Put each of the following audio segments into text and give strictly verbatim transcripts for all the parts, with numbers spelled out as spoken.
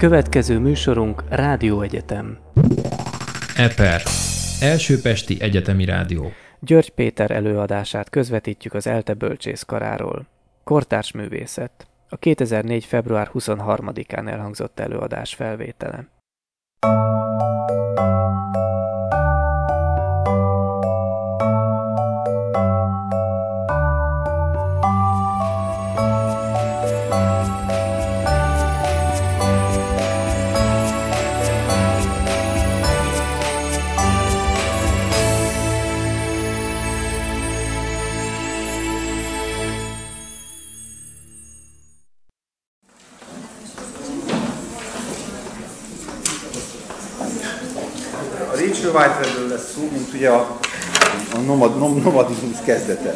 Következő műsorunk Rádióegyetem. EPER. Első pesti egyetemi rádió. György Péter előadását közvetítjük az ELTE bölcsészkaráról. Kortárs művészet. A kétezer-négy. február huszonharmadikán elhangzott előadás felvétele. Rachel Whiteheadről lesz szó, mint ugye a, a nomad, nom, nomadizmus kezdete.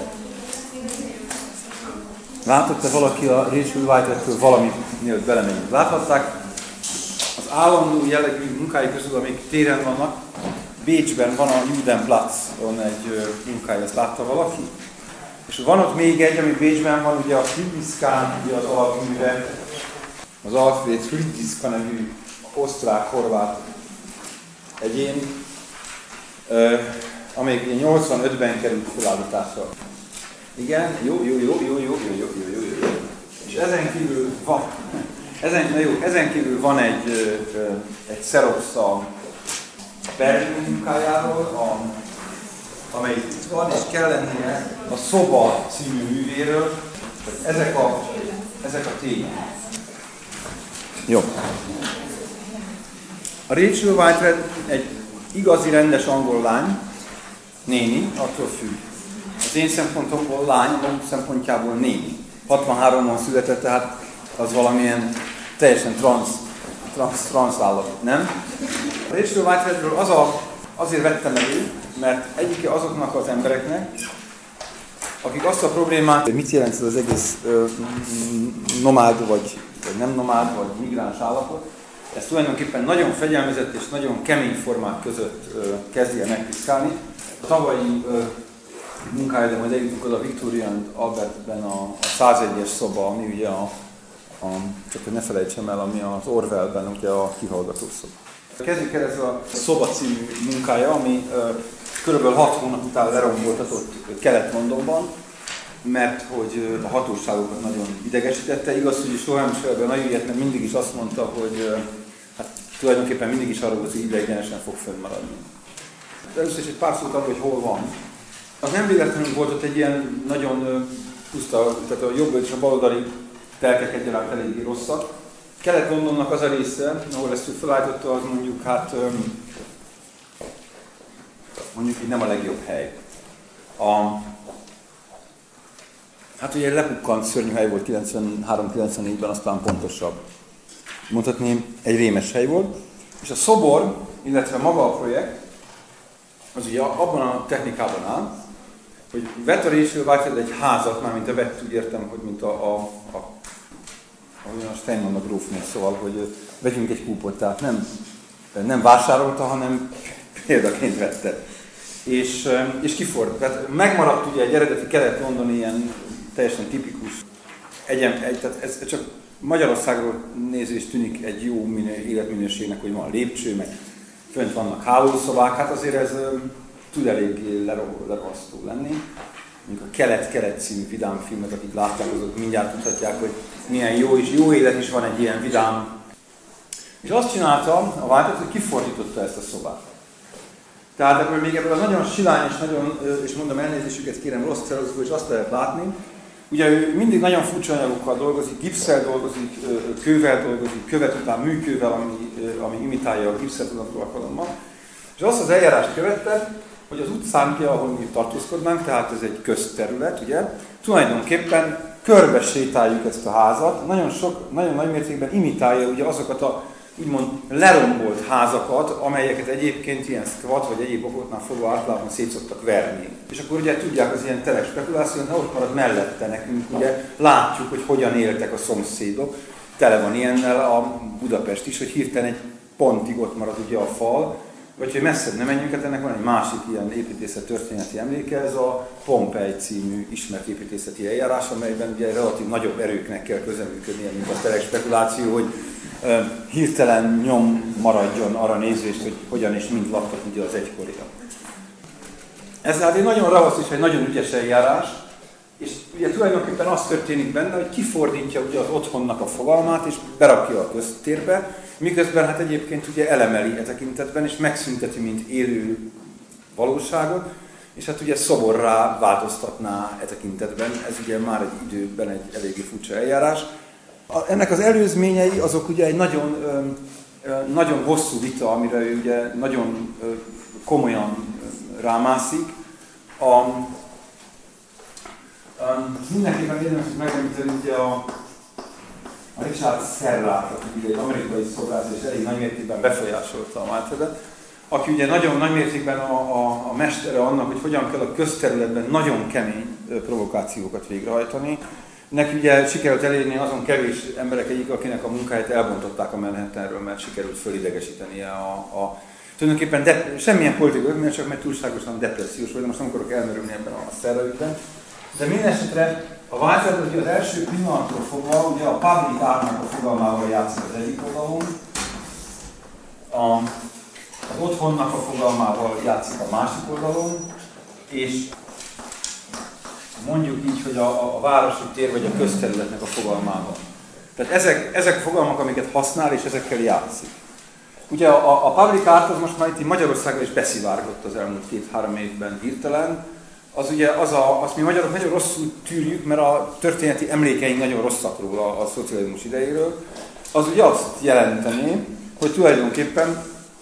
Látott-e valaki a Rachel Whiteheadről valamit, mielőtt belemegyünk? Láthatták? Az állandó jellegű munkái közül, amik téren vannak, Bécsben van a Judenplatz-on egy munkája, ezt látta valaki? És van ott még egy, ami Bécsben van, ugye a Friedrichsthán, ugye az alapműve, az Alfred Friedrichska nevű osztrák-horvát egyén, uh, amelyik ugye nyolcvanötben került felállításra. Igen, jó, jó, jó, jó, jó, jó, jó, jó, jó, jó. És ezen kívül van, ezen, na jó, ezen kívül van egy, uh, egy Xerox a Berlin munkájáról, a, amelyik itt van, és kell lennie a Szoba című művéről. Ezek a, ezek a tények. Jó. A Rachel Whitehead egy igazi, rendes angol lány, néni, attól függ. Az én szempontomból lány, a maguk szempontjából néni. hatvanháromban született, tehát az valamilyen teljesen transz, transz, transz állat, nem? A Rachel Whiteheadről az a, azért vettem elő, mert egyike azoknak az embereknek, akik azt a problémát, hogy mit jelent ez az egész ö, nomád, vagy, vagy nem nomád, vagy migráns állapot, ez tulajdonképpen nagyon fegyelmezett és nagyon kemény formák között ö, kezdi el megpiszkálni. A tavalyi ö, munkája, de majd eljutunk oda a Victoria and Albertben a, a százegyes szoba, ami ugye a, a, csak hogy ne felejtsem el, ami az Orwellben ugye a kihallgató szoba. Kezdjük el ez a Szoba című munkája, ami ö, körülbelül hat hónap után leromboltatott Kelet-Londonban, mert hogy a hatóságokat nagyon idegesítette. Igaz, hogy soha nem is fel be a nagy ügyet, mert mindig is azt mondta, hogy hát, tulajdonképpen mindig is arról volt, hogy ideiglenesen fog fönnmaradni. De először is egy pár szót arról, hogy hol van. Az nem véletlenül volt ott egy ilyen nagyon puszta, tehát a jobb és a baloldali telkek egyaránt eléggé rosszak. Kelet-Londonnak az a része, ahol ezt ő felállította, az mondjuk hát mondjuk így nem a legjobb hely. A, hát ugye egy lepukkant szörnyű hely volt kilencvenhárom kilencvennégyben, aztán pontosabb. Mondhatni, egy rémes hely volt. És a szobor, illetve maga a projekt, az ugye abban a technikában áll, hogy vett a Rachel Whitehead egy házat, mármint a vett, úgy értem, hogy mint a, a, a, a Steinmann a grófnél, szóval, hogy vegyünk egy kúpot, tehát nem, nem vásárolta, hanem példaként vette. És, és kifordult. Megmaradt ugye egy eredeti kelet-londoni ilyen teljesen tipikus egyem, egy, tehát ez csak Magyarországról nézés tűnik egy jó minő, életminőségnek, hogy van lépcső, meg fönt vannak hálószobák, hát azért ez tud eléggé lerasztó lenni. Mondjuk a Kelet-Kelet című vidám filmet, akik látták, azok mindjárt tudhatják, hogy milyen jó és jó élet is van egy ilyen vidám. És azt csinálta a Whitehead, hogy kifordította ezt a szobát. Tehát ebből még ebből a nagyon silány és nagyon, és mondom elnézésüket kérem rossz Xeroxból, és azt lehet látni. Ugye ő mindig nagyon furcsa anyagokkal dolgozik, gipsszel dolgozik, kővel dolgozik, követ után műkővel, ami, ami imitálja a gipszet az alkalommal. És azt az eljárást követte, hogy az utcán, ahol mi tartózkodnánk, tehát ez egy közterület, ugye, tulajdonképpen körbe sétáljuk ezt a házat, nagyon sok, nagyon nagy mértékben imitálja ugye azokat a úgymond lerombolt házakat, amelyeket egyébként ilyen squat vagy egyéb okoknál fogva általában szét szoktak verni. És akkor ugye tudják az ilyen telek spekuláció, hogy ott marad mellette nekünk, ugye látjuk, hogy hogyan éltek a szomszédok. Tele van ilyennel a Budapest is, hogy hirtelen egy pontig ott marad ugye a fal, vagy hogy messzebb nem menjünk, hát ennek van egy másik ilyen építészet történeti emléke, ez a Pompei című ismert építészeti eljárás, amelyben ugye relatív nagyobb erőknek kell közreműködnie, mint a telek spekuláció, hogy hirtelen nyom maradjon arra nézést, hogy hogyan és mint laktak ugye az egykoriak. Ez hát egy nagyon ravasz és egy nagyon ügyes eljárás, és ugye tulajdonképpen az történik benne, hogy kifordítja ugye az otthonnak a fogalmát, és berakja a köztérbe, miközben hát egyébként ugye elemeli e tekintetben, és megszünteti, mint élő valóságot, és hát ugye szoborrá változtatná e tekintetben, ez ugye már egy időben egy eléggé furcsa eljárás. A, ennek az előzményei azok ugye egy nagyon, ö, ö, nagyon hosszú vita, amire ő ugye nagyon ö, komolyan rámászik. A, Um, mindenképpen érdemes megemlíteni ugye a, a Richard Serrát, aki ugye egy amerikai szobrász és elég nagymértékben befolyásolta a Maelthebet, aki ugye nagyon nagymértékben a, a, a mestere annak, hogy hogyan kell a közterületben nagyon kemény provokációkat végrehajtani. Neki ugye sikerült elérni azon kevés emberek egyik, akinek a munkáját elbontották a Manhattanről, mert sikerült fölidegesítenie a, a tulajdonképpen de, semmilyen politikai, mert csak mert túlságosan depressziós vagy, de most nem akarok elmerülni ebben a Serra-ügyben. De minden esetre a Maelthebet ugye az első pillanattól fogva ugye a public art-nak a fogalmával játszik az egyik oldalon, a, az otthonnak a fogalmával játszik a másik oldalon, és mondjuk így, hogy a, a városi tér vagy a közterületnek a fogalmával. Tehát ezek, ezek a fogalmak, amiket használ, és ezekkel játszik. Ugye a, a public art az most már itt Magyarországon is beszivárgott az elmúlt két-három évben hirtelen. Az ugye az a, azt mi magyarok nagyon rosszul tűrjük, mert a történeti emlékeink nagyon rosszak róla a, a szocializmus idejéről. Az ugye azt jelenteni, hogy tulajdonképpen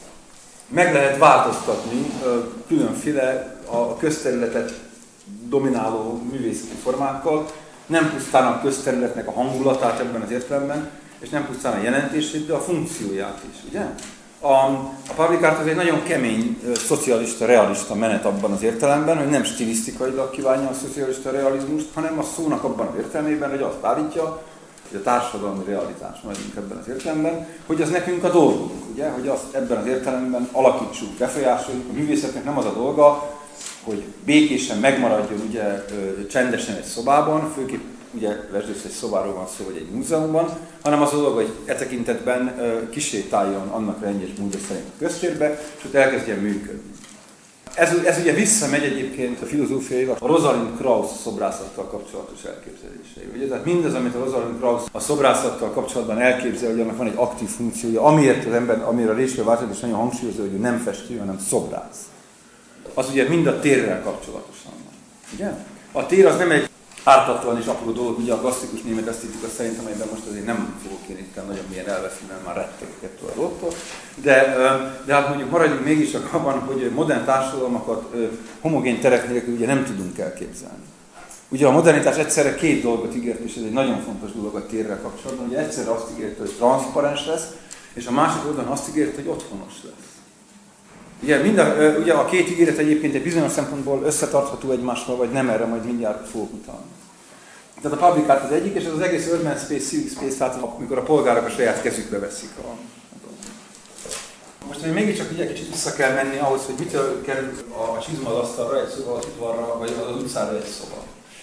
meg lehet változtatni különféle a közterületet domináló művészeti formákkal, nem pusztán a közterületnek a hangulatát ebben az értelemben, és nem pusztán a jelentését, de a funkcióját is, ugye? A, a public art az egy nagyon kemény, szocialista, realista menet abban az értelemben, hogy nem stilisztikailag kívánja a szocialista realizmust, hanem a szónak abban az értelmében, hogy azt állítja, hogy a társadalmi realitás vagyunk ebben az értelemben, hogy az nekünk a dolgunk, ugye? Hogy azt ebben az értelemben alakítsuk, befolyásoljuk. A művészetnek nem az a dolga, hogy békésen megmaradjon ugye, csendesen egy szobában, főképp ugye lesdős egy szobáról van szó, vagy egy múzeumban, hanem az a dolga, hogy e tekintetben kisétáljon annak rendjes módja szerint a köztérbe, és ott elkezdjen működni. Ez, ez ugye visszamegy egyébként a filozófiailag a Rosalind Krauss szobrászattal kapcsolatos elképzelései. Ugye? Tehát mindaz, amit a Rosalind Krauss a szobrászattal kapcsolatban elképzel, hogy annak van egy aktív funkciója, amiért az ember, amire a Réskő Változat is nagyon hangsúlyozó, hogy ő nem festő, hanem szobrász. Az ugye mind a térrel kapcsolatosan van. Ugye? A tér az nem egy ártatlan és apró dolog, ugye a klasszikus német esztétika szerint, amelyben most azért nem fogok én itt nagyon milyen elveszni, mert már rettegek ettől a dologtól. De, de hát mondjuk maradjunk mégis csak abban, hogy modern társadalmakat homogén terek nélkül ugye nem tudunk elképzelni. Ugye a modernitás egyszerre két dolgot ígért, és ez egy nagyon fontos dolog a térrel kapcsolatban. Ugye egyszerre azt ígért, hogy transzparens lesz, és a másik oldalon azt ígért, hogy otthonos lesz. Ugye, mind a, ugye a két ígéret egyébként egy bizonyos szempontból összetartható egymással, vagy nem, erre majd mindjárt fogok utalni. Tehát a public art az egyik, és ez az egész urban space, civic space, tehát amikor a polgárok a saját kezükbe veszik a, a dolgot. Most még mégiscsak ugye kicsit vissza kell menni ahhoz, hogy mitől kerül a csizma az asztalra, egy szoba, az udvarra, vagy az utcára egy szoba.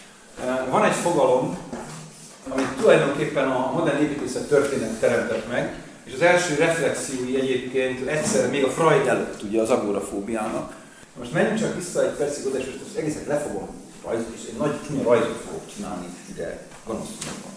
Van egy fogalom, amit tulajdonképpen a modern építészet történet teremtett meg, és az első reflexiói egyébként egyszerre még a Freud előtt, ugye az agorafóbiának. Most menjünk csak vissza egy percig oda, és most az egészet le fogom rajzolni, és egy nagy csúnya rajzot fogok csinálni ide gonosztunkban.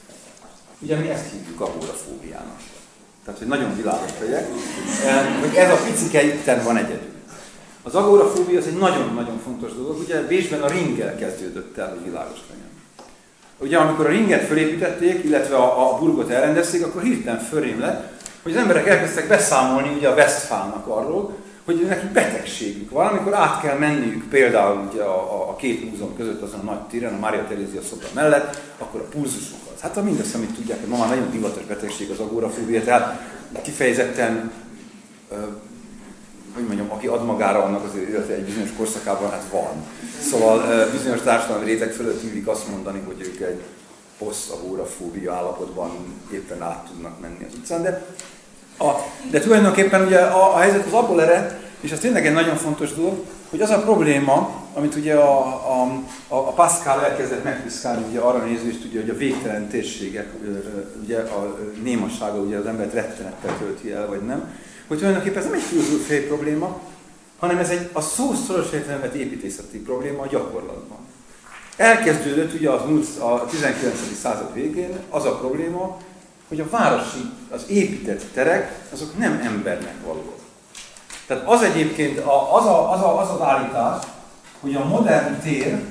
Ugye mi ezt hívjuk agorafóbiának. Tehát, hogy nagyon világos legyek, hogy ez a picike itten van egyedül. Az agorafóbia az egy nagyon-nagyon fontos dolog, ugye Bécsben a ringgel kezdődött el, hogy világos legyen. Ugye amikor a ringet fölépítették, illetve a, a burgot elrendezték, akkor hirtelen fölém lett, hogy az emberek elkezdtek beszámolni ugye a Westphálnak arról, hogy nekik betegségük van, amikor át kell menniük például ugye a, a, a két múzeum között azon a nagy téren, a Mária Terézia szobra mellett, akkor a pulzusukat. Hát a mindezt, amit tudják, hogy ma már nagyon divatos betegség az agorafóbia, tehát kifejezetten, ö, hogy mondjam, aki ad magára annak az élete egy bizonyos korszakában, hát van. Szóval bizonyos társadalmi réteg fölött illik azt mondani, hogy ők egy poszt-agorafóbia állapotban éppen át tudnak menni az utcán. De, a, de tulajdonképpen ugye a, a helyzet az abból ered, És ez tényleg egy nagyon fontos dolog, hogy az a probléma, amit ugye a, a, a Pascal elkezdett megpiszkálni, ugye arra nézést, ugye, hogy a végtelen térségek, ugye a némasága ugye az embert rettenettel tölti el, vagy nem, hogy tulajdonképpen ez nem egy filozófiai probléma, hanem ez egy a szó szoros értelemben építészeti probléma a gyakorlatban. Elkezdődött ugye az a tizenkilencedik század végén az a probléma, hogy a városi, az épített terek, azok nem embernek valók. Tehát az egyébként a, az, a, az, a, az az állítás, hogy a modern tér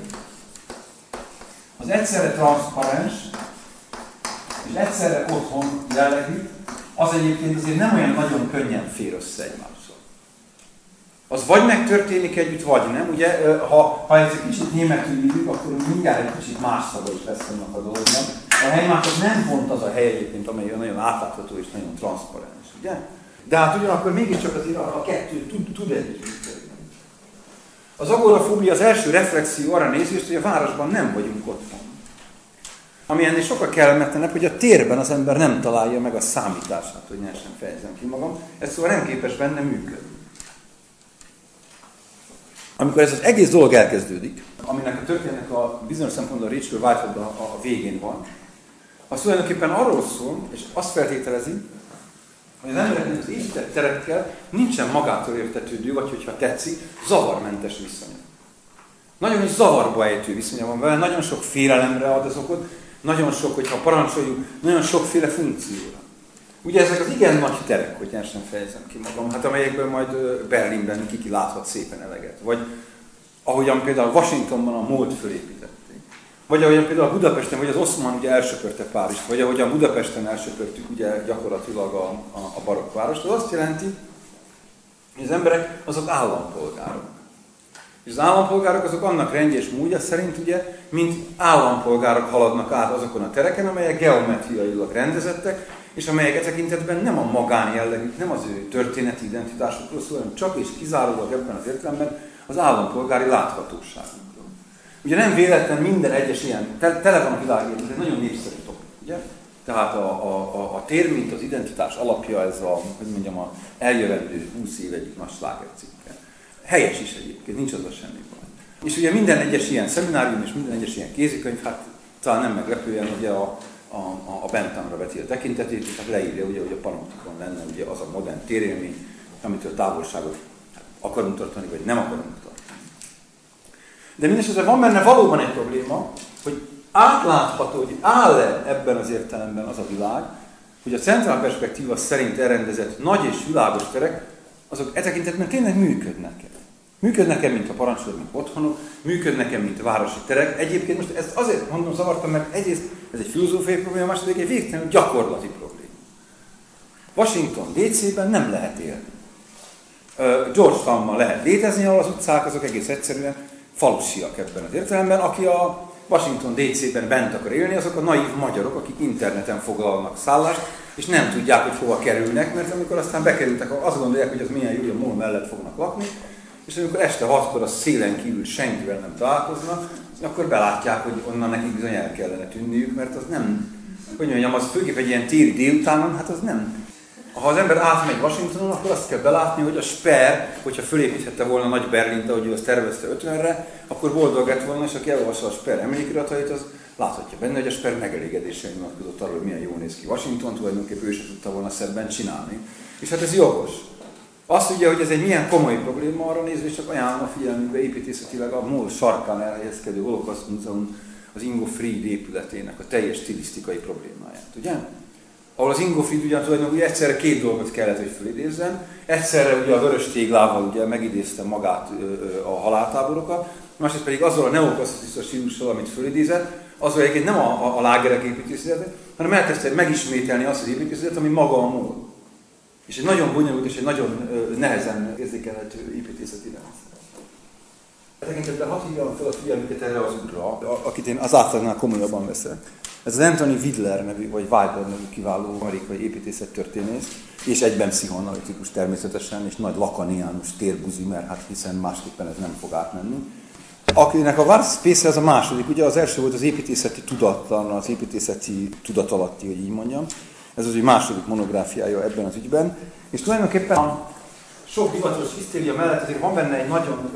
az egyszerre transzparens és egyszerre otthon jellegű, az egyébként azért nem olyan nagyon könnyen fér össze egymással. Az vagy megtörténik együtt, vagy nem. Ugye, ha, ha ez egy kicsit németül írjuk, akkor mindjárt egy kicsit más szaga is lesz annak a dolognak. A helymásos nem pont az a hely egyébként, amely nagyon átlátható és nagyon transzparens, ugye? De hát ugyanakkor mégiscsak azért a kettő tud, tud együtt működni. Az agorafóbia az első reflexió arra nézést, hogy a városban nem vagyunk otthon. Ami ennél sokkal kellemetlenebb, hogy a térben az ember nem találja meg a számítását, hogy nyersen fejezem ki magam, ez szóval nem képes benne működni. Amikor ez az egész dolog elkezdődik, aminek a történetnek a bizonyos szempontból a Rachel Whitehead a, a végén van, az tulajdonképpen arról szól, és azt feltételezi, hogy az embereknek az épített terekkel nincsen magától értetődő, vagy hogyha tetszik, zavarmentes viszonya. Nagyon is zavarba ejtő viszonya van vele, nagyon sok félelemre ad az okot, nagyon sok, hogyha parancsoljuk, nagyon sokféle funkcióra. Ugye ezek az igen nagy terek, hogy nyersen fejezem ki magam, hát amelyekből majd Berlinben kiki láthat szépen eleget. Vagy ahogyan például Washingtonban a mód fölépítették. Vagy ahogyan például Budapesten, vagy az Oszmán ugye elsöpörte Párizst, vagy ahogyan Budapesten elsöpörtük ugye gyakorlatilag a, a, a barokkvárost, az azt jelenti, hogy az emberek azok állampolgárok. És az állampolgárok azok annak rendje és módja szerint ugye, mint állampolgárok haladnak át azokon a tereken, amelyek geometriailag rendezettek, és amelyek e tekintetben nem a magánjellegük, nem az ő történeti identitásokról szól, hanem csak és kizárólag ebben az értelemben az állampolgári láthatóságukról. Ugye nem véletlen minden egyes ilyen, te, tele van a világért, ez egy nagyon népszerű topik, ugye? Tehát a, a, a, a tér, mint az identitás alapja, ez a, hogy mondjam, a eljövendő húsz év egyik nagy slágercikke. Helyes is egyébként, nincs az a semmi baj. És ugye minden egyes ilyen szeminárium és minden egyes ilyen kézikönyv, hát talán nem meglepően ugye a, a, a, a Benthamra veti a tekintetét, és hát leírja, ugye, hogy a panoptikon lenne ugye az a modern térélmény, amitől távolságot akarunk tartani, vagy nem akarunk tartani. De mindesetre van benne valóban egy probléma, hogy átlátható, hogy áll-e ebben az értelemben az a világ, hogy a centrál perspektíva szerint elrendezett nagy és világos terek, azok e tekintetben tényleg működnek-e. Működnek-e, mint a parancsolók, mint otthonok, működnek-e, mint városi terek. Egyébként most ezt azért mondom, zavartam, mert egyrészt ez egy filozófiai probléma, másrészt egy végtelenül gyakorlati probléma. Washington dé cében nem lehet élni. Georgetownban lehet létezni, ahol az utcák azok egész egyszerűen falusiak ebben az értelemben. Aki a Washington dé cében bent akar élni, azok a naív magyarok, akik interneten foglalnak szállást, és nem tudják, hogy hova kerülnek, mert amikor aztán bekerültek, azt gondolják, hogy az milyen jó, hogy a mól mellett fognak lakni, és amikor este hatkor a szélen kívül senkivel nem találkoznak, akkor belátják, hogy onnan nekik bizony el kellene tűnniük, mert az nem, hogy mondjam, az főképp egy ilyen téli délutánon, hát az nem. Ha az ember átmegy Washingtonon, akkor azt kell belátni, hogy a Sper, hogyha fölépíthette volna Nagy Berlint, ahogy ő azt tervezte ötvenre, akkor boldog lett volna, és aki elolvassa a Sper emlékiratait, az láthatja benne, hogy a Sper megelégedéssel nyilatkozott arról, hogy milyen jól néz ki Washington, tulajdonképpen ő se tudta volna szebben csinálni. És hát ez jogos. Azt ugye, hogy ez egy milyen komoly probléma, arra nézve, és csak ajánlom a figyelmünkbe építészetileg a mól sarkán elhelyezkedő Holocaust Múzeum az Ingo Fried épületének a teljes stilisztikai problémáját, ugye? Ahol az Ingo Fried ugyan tulajdonképpen egyszerre két dolgot kellett, hogy felidézzem. Egyszerre ugye a vörös téglával ugye megidézte magát a haláltáborokat, másrészt pedig azzal a neoklasszicista stílussal, amit felidézett, azzal egyébként nem a, a, a lágerek építészetet, hanem elkezdte megismételni azt az építészetet, ami maga a mól. És egy nagyon bonyolult és egy nagyon nehezen érzékelhető építészeti rendszer. Tekintetben hadd hívjam fel a figyelmüket erre az úrra, akit én az átlagnál komolyabban veszek. Ez az Anthony Widler nevű, vagy Wilder nevű kiváló amerikai építészettörténész, és egyben pszichoanalitikus természetesen, és nagy lakaniánus térbuzi, mert hát hiszen másképpen ez nem fog átmenni. Akinek a What's Space az a második, ugye az első volt az építészeti tudatlan, az építészeti tudatalatti, hogy így mondjam. Ez az egy második monográfiája ebben az ügyben. És tulajdonképpen sok hivatalos hisztéria mellett azért van benne egy nagyon,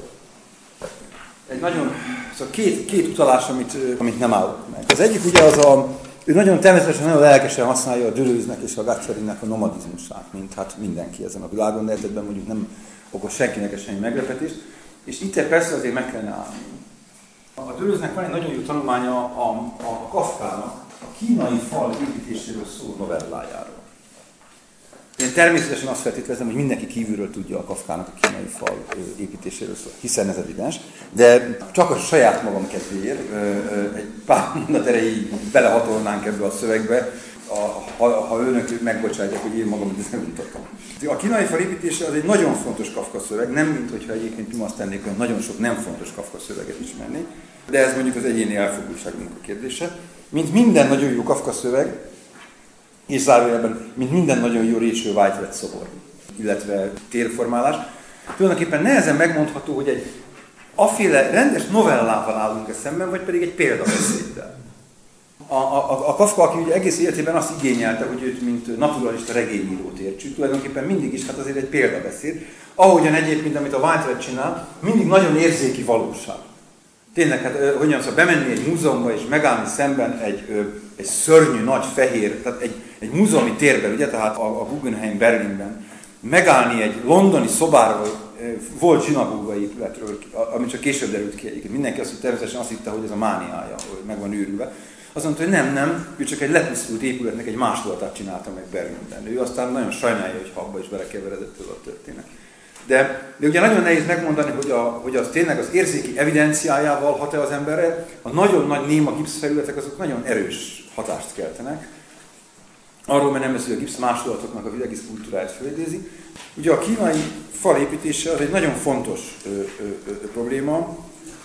egy nagyon, szóval két, két utalás, amit, amit nem állok meg. Az egyik ugye az a, ő nagyon természetesen, nagyon lelkesen használja a Deleuze-nek és a Guattarinak a nomadizmusát, mint hát mindenki ezen a világon, de ebben mondjuk nem okoz senkinek semmi meglepetést. És itt persze azért meg kellene állni. A Deleuze-nek van egy nagyon jó tanulmánya a, a, a Kafkának a kínai fal építéséről szóló novellájáról. Én természetesen azt feltételezem, hogy mindenki kívülről tudja a Kafkának a kínai fal építéséről szól, hiszen ez evidens, de csak a saját magam kedvéért egy pár mondat erejéig belehatolnánk ebbe a szövegbe, ha, ha önök megbocsátják, hogy én magam ezt nem mutatom. A kínai fal építése az egy nagyon fontos Kafka szöveg, nem mint hogyha egyébként azt tennék, hogy nagyon sok nem fontos Kafka szöveget ismerni, de ez mondjuk az egyéni elfogultságunknak a kérdése. Mint minden nagyon jó Kafka szöveg, és zárójelben, mint minden nagyon jó Rachel Whitehead szobor, illetve térformálás. Tulajdonképpen nehezen megmondható, hogy egy aféle rendes novellával állunk szemben, vagy pedig egy példabeszéddel. A, a, a Kafka, aki ugye egész életében azt igényelte, hogy őt mint naturalista regényírót értsük, tulajdonképpen mindig is hát azért egy példabeszéd. Ahogyan egyébként, amit a Whitehead csinál, mindig nagyon érzéki valóság. Tényleg, hát hogy mondjam, szóval bemenni egy múzeumba és megállni szemben egy, egy szörnyű, nagy, fehér, tehát egy, egy múzeumi térben, ugye, tehát a, a Guggenheim Berlinben, megállni egy londoni szobáról, volt zsinagóga épületről, amit csak később derült ki egyébként. Mindenki azt, hogy természetesen azt hitte, hogy ez a mániája, hogy meg van őrülve. Azt mondta, hogy nem, nem, ő csak egy lepusztult épületnek egy másolatát csinálta meg Berlinben. Ő aztán nagyon sajnálja, hogy abba is belekeveredett a történet. De, de ugye nagyon nehéz megmondani, hogy, a, hogy az tényleg az érzéki evidenciájával hat-e az emberre. A nagyon nagy néma gipszfelületek azok nagyon erős hatást keltenek. Arról már nem lesz, hogy a gipsz másolatoknak a egész kultúráját felidézi. Ugye a kínai fal építése az egy nagyon fontos ö, ö, ö, probléma,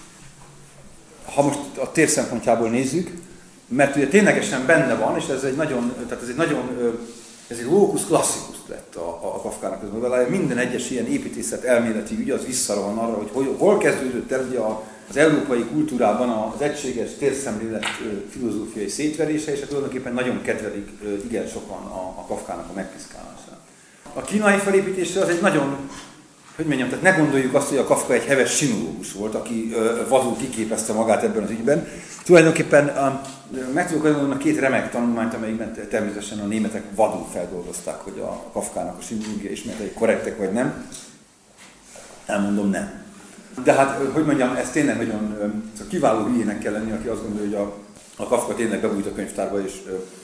ha most a tér szempontjából nézzük, mert ugye ténylegesen benne van, és ez egy nagyon, tehát ez egy nagyon, ez egy locus classicus lett a, a, a Kafkának az novellája. Minden egyes ilyen építészet elméleti ügy az visszarohan arra, hogy hol, hol kezdődött el ugye az európai kultúrában az egységes térszemlélet filozófiai szétverése, és tulajdonképpen nagyon kedvelik igen sokan a, a Kafkának a megpiszkálását. A kínai felépítésre az egy nagyon, hogy mondjam, tehát ne gondoljuk azt, hogy a Kafka egy heves sinológus volt, aki vadul kiképezte magát ebben az ügyben. Tulajdonképpen meg tudok adni két remek tanulmányt, amelyikben természetesen a németek vadul feldolgozták, hogy a Kafkának a sinológia ismeretei korrektek vagy nem. Elmondom, nem. De hát, hogy mondjam, ez tényleg nagyon szóval kiváló hülyének kell lenni, aki azt gondolja, hogy a, a Kafka tényleg bebújt a könyvtárba, és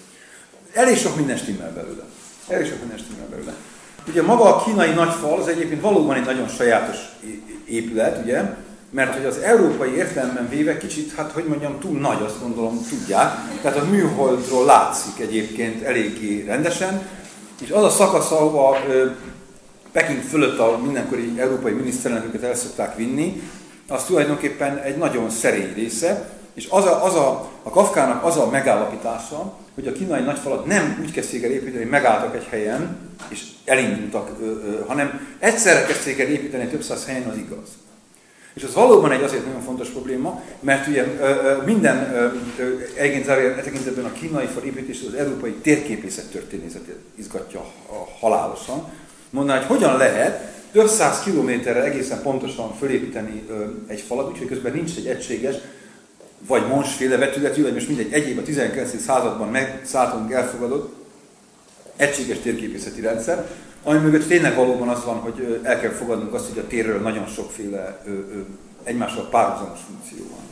elég sok minden stimmel belőle. Elég sok minden stimmel belőle. Ugye maga a kínai nagyfal az egyébként valóban egy nagyon sajátos épület, ugye? Mert hogy az európai értelemben véve kicsit, hát hogy mondjam, túl nagy, azt gondolom, tudják. Tehát a műholdról látszik egyébként eléggé rendesen, és az a szakasz, ahova Peking fölött a mindenkori európai miniszterelnököket el szokták vinni, az tulajdonképpen egy nagyon szerény része, és az a, az a, a Kafkának az a megállapítása, hogy a kínai nagyfalat nem úgy kezdték el építeni, hogy megálltak egy helyen, és elindultak, ö, ö, hanem egyszerre kezdték el építeni több száz helyen, az igaz. És az valóban egy azért nagyon fontos probléma, mert ugye ö, ö, minden, egyébként e tekintetben a kínai fal építés az európai térképészet történetét izgatja halálosan. Mondaná, hogy hogyan lehet több száz kilométerre egészen pontosan fölépíteni ö, egy falat, úgyhogy közben nincs egy egységes, vagy monsféle vetületű, vagy most mindegy, egyéb a tizenkilencedik században megszálltunk elfogadott egységes térképészeti rendszer, ami mögött tényleg valóban az van, hogy el kell fogadnunk azt, hogy a térről nagyon sokféle ö, ö, egymással párhuzamos funkció van.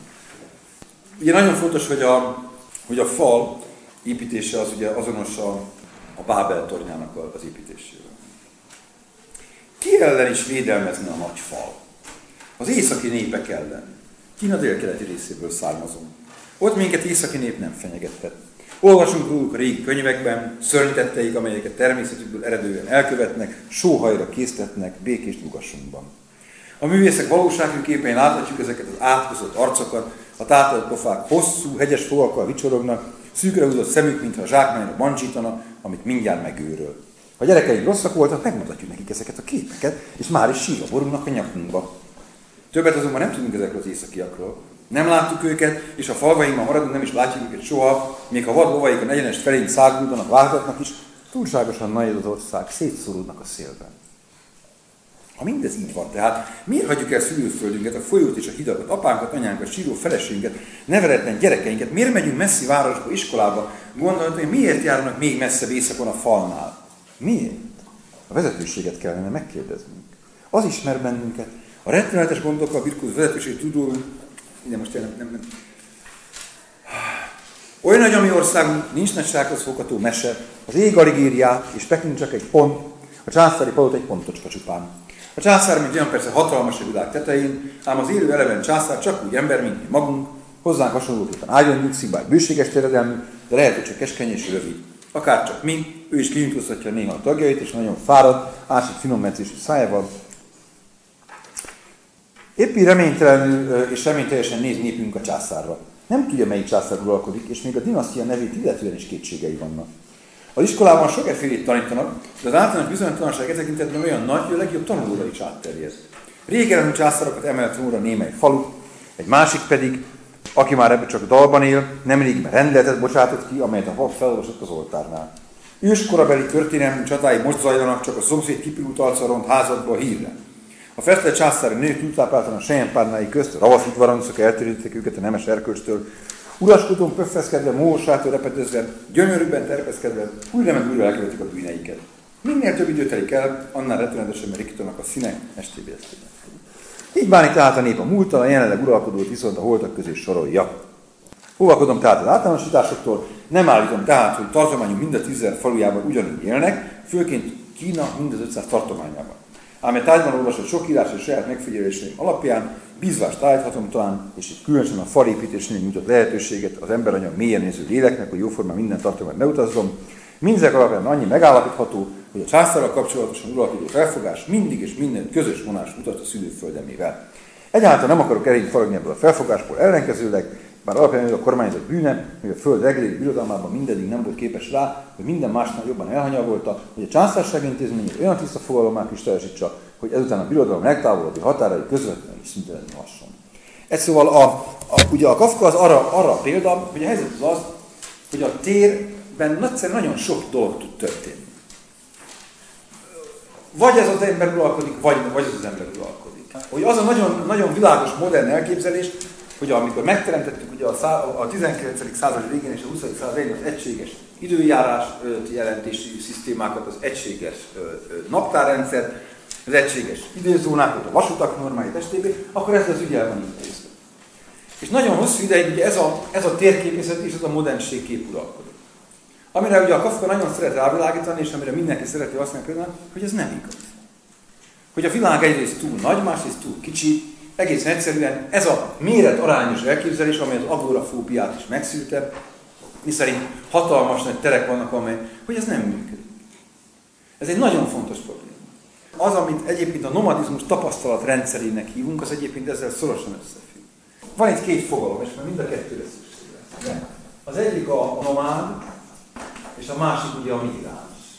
Ugye nagyon fontos, hogy a, hogy a fal építése az ugye azonos a, a Bábel tornyának az építésével. Ki ellen is védelmezni a nagy fal? Az északi népek ellen. Kína délkeleti részéből származom. Ott minket északi nép nem fenyegetett. Olvasunk róluk a régi könyvekben, szörnytetteik, amelyeket természetükből eredően elkövetnek, sóhajra késztetnek békés nyugassunkban. A művészek valóságű képein láthatjuk ezeket az átkozott arcokat, a tátolt pofák hosszú, hegyes fogakkal vicsorognak, szűkre húzott szemük, mintha a zsákmányra bancsítana, amit mindjárt megőröl. Ha gyerekeink rosszak voltak, megmutatjuk nekik ezeket a képeket, és már is sírva borulnak a nyakunkba. Többet azonban nem tudunk ezekről az északiakról. Nem láttuk őket, és a falvainkban maradunk, nem is látjuk őket soha, még ha vad lovaikon egyenes felénk száguldanak, vágtatnak is, túlságosan nagy az ország, szétszóródnak a szélben. Ha mindez így van, tehát miért hagyjuk el szülőföldünket, a folyót és a hidakat, apánkat, anyánkat, síró feleségünket, neveletlen gyerekeinket, miért megyünk messzi városba, iskolába, gondolod, hogy miért járnak még messzebb éjszakon a falnál? Miért? A vezetőséget kellene megkérdeznünk. Az ismer bennünket. A rettenetes gondokkal birkózó vezetőség tudó, ide most nem, nem, nem. Olyan nagy a mi országunk, nincs nagysághoz fogható mese, az ég alig írják, és Peking csak egy pont, a császári palota egy pontocska csupán. A császár, mint olyan persze hatalmas a világ tetején, ám az élő eleven császár csak úgy ember, mint mi magunk, hozzánk hasonlóképpen ágyon nyugszik, bár bőséges terjedelmű, de lehet, hogy csak keskeny és rövid. Akár csak mi, ő is kinyújtóztatja néha a tagjait, és nagyon fáradt, ásít finom meccésű szájával. Épp reménytelenül és reményteljesen néz népünk a császárra. Nem tudja, melyik császár uralkodik, és még a dinasztia nevét illetően is kétségei vannak. Az iskolában sokfélét tanítanak, de az általános bizonytalanság e tekintetben olyan nagy, hogy a legjobb tanulóra is átterjed. Régen a császárokat emelt trónra némely falu, egy másik pedig, aki már ebben csak dalban él, nemrég rendeletet bocsátott ki, amelyet a pap felolvasott az oltárnál. Őskorabeli történelmű csatái most zajlanak, csak a szomszéd kipirult arcaront házadba a hírre. A festett császári nők túltápláltan a selyempárnái közt, ravasz udvaroncok eltérítették őket a nemes erkölcstől, uraskodón pöffeszkedve, móhosától repedezve, gyönyörűbben terpeszkedve, újra meg újra elkövetik a bűneiket. Minél több idő telik el, annál rettenetesebben rikítanak a színek, estébe esztében. Így bánik tehát a nép a múlttal, a jelenleg uralkodót viszont a holtak közé sorolja. Óvakodom tehát az általánosításoktól, nem állítom tehát, hogy tartományunk mind a tízezer falujában ugyanúgy élnek, főként Kína mind az ötszáz tartományában. Ám egy tárgyban olvasott sok írás és saját megfigyeléseim alapján bízvást állíthatom talán, és itt különösen a falépítésnél nyújtott lehetőséget az emberanyag mélyen néző léleknek, hogy jóformán minden tartományt beutazzom. Mindezek alapján annyi megállapítható, hogy a császárral kapcsolatosan uralkodó felfogás mindig és minden közös vonás mutat a szülőföldemével. Egyáltalán nem akarok erényt faragni ebből a felfogásból, ellenkezőleg, bár alapján a kormányzat bűne, hogy a föld legnagyobb birodalmában mindeddig nem volt képes rá, hogy minden másnál jobban elhanyagolta, hogy a császárság intézménye olyan tiszta fogalommal kristályosítsa, hogy ezután a birodalom legtávolabbi határai közvetlenül is szüntelenül hasson. Ez szóval a, a, ugye a Kafka az arra, arra példa, hogy a helyzet az az, hogy a térben nagyszerűen nagyon sok dolog tud történni. Vagy ez az ember uralkodik, vagy, vagy az az ember uralkodik. Hogy az a nagyon, nagyon világos, modern elképzelés, hogy amikor megteremtettük ugye a, a tizenkilencedik század végén és a huszadik század elején az egységes időjárás jelentési szisztémákat, az egységes naptárrendszer, az egységes időzónákat, a vasutak normáit, stb., akkor ez az ügy el van intézve. És nagyon hosszú ideig ugye ez a, ez a térképészet és ez a modernség kép uralkodik. Amire ugye a Kafka nagyon szeret rávilágítani, és amire mindenki szereti azt mondani, hogy ez nem igaz. Hogy a világ egyrészt túl nagy, másrészt túl kicsi, egészen egyszerűen ez a méret arányos elképzelés, amely az agorafóbiát is megszűrte, miszerint hatalmas nagy terek vannak, amely, hogy ez nem működik. Ez egy nagyon fontos probléma. Az, amit egyébként a nomadizmus tapasztalat rendszerének hívunk, az egyébként ezzel szorosan összefügg. Van itt két fogalom, és már mind a kettőre szükség lesz. Az egyik a nomád, és a másik ugye a migráns.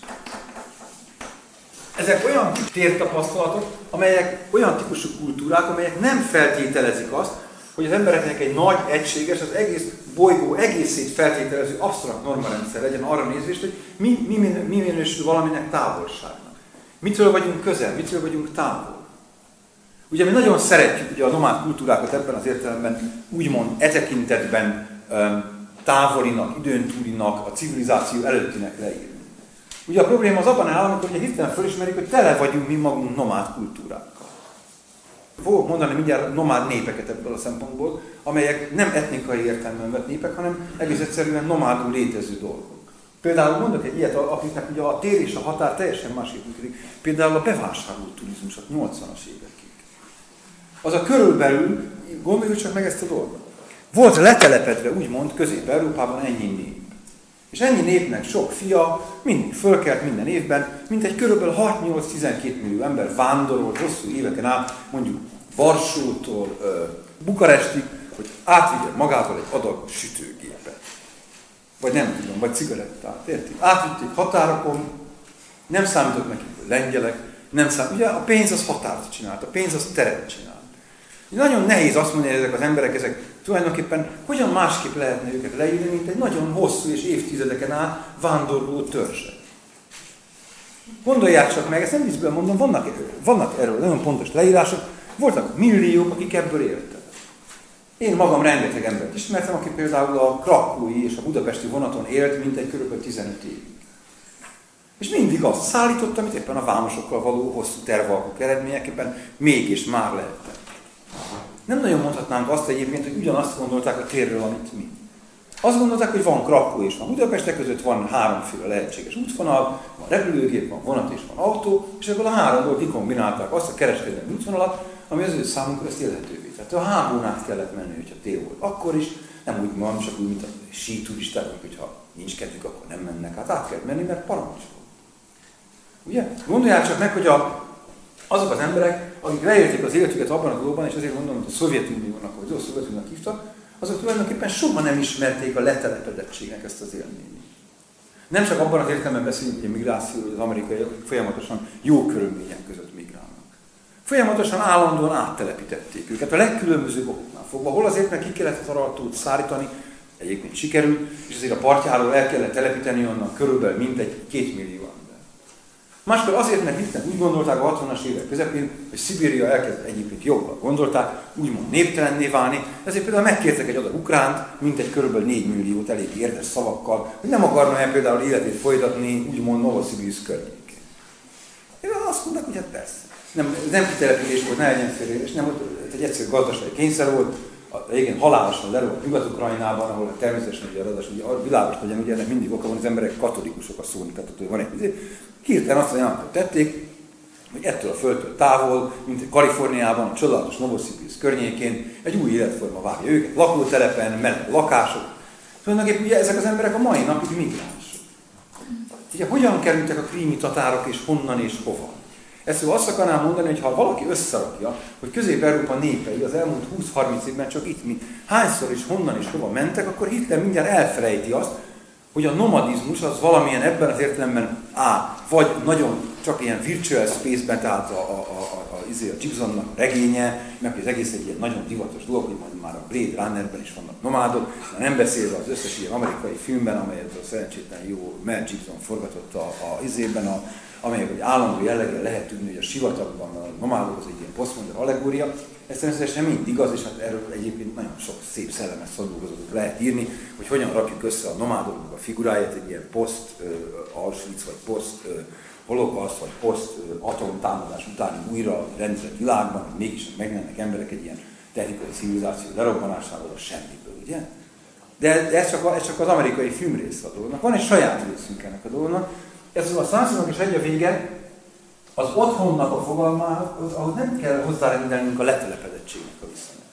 Ezek olyan tértapasztalatok, amelyek olyan típusú kultúrák, amelyek nem feltételezik azt, hogy az embereknek egy nagy, egységes, az egész bolygó egészét feltételező absztrakt normarendszer legyen arra nézvést, hogy mi, mi, mi minősül valaminek távolságnak. Mitől vagyunk közel, mitől vagyunk távol. Ugye mi nagyon szeretjük ugye a nomád kultúrákat ebben az értelemben úgymond e tekintetben távolinak, időn túlinak, a civilizáció előttinek leírni. Ugye a probléma az abban áll, amikor ugye hirtelen felismerjük, hogy tele vagyunk mi magunk nomád kultúrákkal. Fogok mondani mindjárt nomád népeket ebből a szempontból, amelyek nem etnikai értelemben vett népek, hanem egész egyszerűen nomádul létező dolgok. Például mondok egy ilyet, akiknek ugye a tér és a határ teljesen másképp működik. Például a bevásárló turizmus a nyolcvanas évekig. Az a körülbelül, gondoljuk csak meg ezt a dolgot. Volt letelepedve, úgymond, Közép-Európában ennyi nép. És ennyi népnek sok fia, mindig fölkelt minden évben, mint egy körülbelül hat-nyolc-tizenkét millió ember vándorolt hosszú éveken át, mondjuk Varsótól Bukarestig, hogy átvigye magával egy adag sütőgépet. Vagy nem tudom, vagy cigarettát, érti? Átvitték határokon, nem számított nekik, hogy lengyelek, nem számított. Ugye a pénz az határt csinált, a pénz az teret csinált. Nagyon nehéz azt mondani, hogy ezek az emberek, ezek tulajdonképpen hogyan másképp lehetne őket leírni, mint egy nagyon hosszú és évtizedeken át vándorló törzsek. Gondolják csak meg, ezt nem viccből mondom, vannak, vannak erről nagyon pontos leírások, voltak milliók, akik ebből éltek. Én magam rengeteg embert ismertem, aki például a krakói és a budapesti vonaton élt mintegy körülbelül tizenöt évig. És mindig azt szállított, amit éppen a vámosokkal való hosszú tervalkok eredményeképpen mégis már lehetett. Nem nagyon mondhatnánk azt egyébként, hogy ugyanazt gondolták a térről, amit mi. Azt gondolták, hogy van Krakó és van Budapest, között van háromféle lehetséges útvonal, van repülőgép, van vonat és van autó, és ebből a háromból kikombinálták azt a kereskedelmi útvonalat, ami az ő számunkra ezt élhetővé. Tehát a háborún át kellett menni, hogyha tél volt. Akkor is, nem úgy van, csak úgy, mint a síturisták, hogyha nincs kedvük, akkor nem mennek. Hát át kell menni, mert parancs volt. Ugye? Gondolják csak meg, hogy a, azok az emberek, akik leélték az életüket abban a dologban, és azért mondom, hogy a Szovjetuniónak, vagy az Szovjetuniónak hívtak, azok tulajdonképpen soha nem ismerték a letelepedettségnek ezt az élményt. Nem csak abban az értelemben beszélünk, hogy a migráció, hogy az amerikaiak folyamatosan jó körülmények között migrálnak. Folyamatosan állandóan áttelepítették őket a legkülönbözőbb okoknál fogva, hol azért, mert ki kellett a tartót szállítani, egyébként sikerült, és azért a partjáról el kellett telepíteni onnan körülbelül mintegy két millió ember. Máskor azért, mert itt úgy gondolták a hatvanas évek közepén, hogy Szibéria elkezdett egyébként jobban gondolták, úgymond néptelenné válni, ezért például megkértek egy adag ukránt, mintegy körülbelül négy milliót elég érdes szavakkal, hogy nem akarna-e például életét folytatni, úgymond Novosibirszk környékén. Én azt mondták, hogy hát persze. Nem, nem kitelepítés volt, ne legyen félreértés, nem volt, egy egyszerű gazdasági kényszer volt, igen, halálosan lerúgott Nyugat-Ukrajnában, ahol természetesen ugye az a világos legyen, ugye ennek mindig oka van, az emberek katolikusok a szóni, tehát hogy van egy hirtelen azt a ajánlatot tették, hogy ettől a földtől távol, mint Kaliforniában, a csodálatos Novosibirszk környékén egy új életforma várja őket, lakótelepen, meleg lakások. Tulajdonképpen ugye ezek az emberek a mai napig migránsok. Ugye hogyan kerültek a krími tatárok és honnan és hova? Ezt szóval azt akarnám mondani, hogy ha valaki összerakja, hogy Közép-Európa népei az elmúlt húsz-harminc évben csak itt mi hányszor és honnan és hova mentek, akkor hirtelen mindjárt elfelejti azt, hogy a nomadizmus az valamilyen ebben az értelemben á, vagy nagyon csak ilyen virtual space-ben, tehát a, a, a, a, a, a Gibsonnak a regénye, meg az egész egy ilyen nagyon divatos dolog, hogy majd már a Blade Runnerben is vannak nomádok, nem beszélve az összes ilyen amerikai filmben, amelyet a szerencsétlen jó Mel Gibson forgatott a, a izében, a amelyek egy állandó jelleggel lehet tudni, hogy a sivatagban a nomádok az egy ilyen posztmodern allegória. Ez természetesen mind igaz, és hát erről egyébként nagyon sok szép szellemes szakdolgozatot lehet írni, hogy hogyan rakjuk össze a nomádoknak a figuráját egy ilyen poszt-Auschwitz, vagy poszt-holokauszt, vagy poszt-atomtámadás utáni újra rendezett világban, hogy mégis megjelennek emberek egy ilyen technikai civilizáció lerobbanásával a semmiből, ugye? De, de ez, csak a, ez csak az amerikai filmrész a dolognak. Van egy saját részünk ennek a dolognak. Ez a százszornak is egy a vége, az otthonnak a fogalmához, ahhoz nem kell hozzárendelnünk a letelepedettségnek a viszonyát.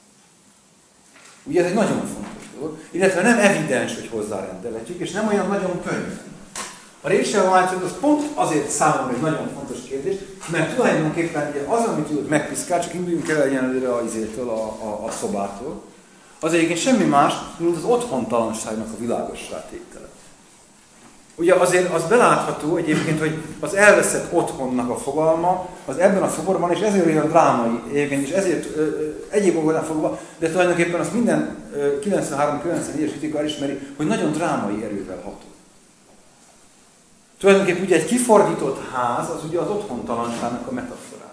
Ugye ez egy nagyon fontos dolog, illetve nem evidens, hogy hozzárendelhetjük, és nem olyan nagyon könnyű. A racial mindset az pont azért számomra egy nagyon fontos kérdés, mert tulajdonképpen ugye az, amit tudod megpiszkál, csak induljunk el egyenlőre a izétől, a, a, a szobától, az egyébként semmi más, mint az otthontalanságnak a világossá tétele. Ugye azért az belátható egyébként, hogy az elveszett otthonnak a fogalma, az ebben a szoborban, és ezért olyan drámai egyébként, és ezért ö, ö, egyéb okoknál fogva, de tulajdonképpen az minden kilencvenhárom-kilencvennégyes kritika elismeri, hogy nagyon drámai erővel ható. Tulajdonképpen ugye egy kifordított ház, az ugye az otthontalanságnak a metaforája.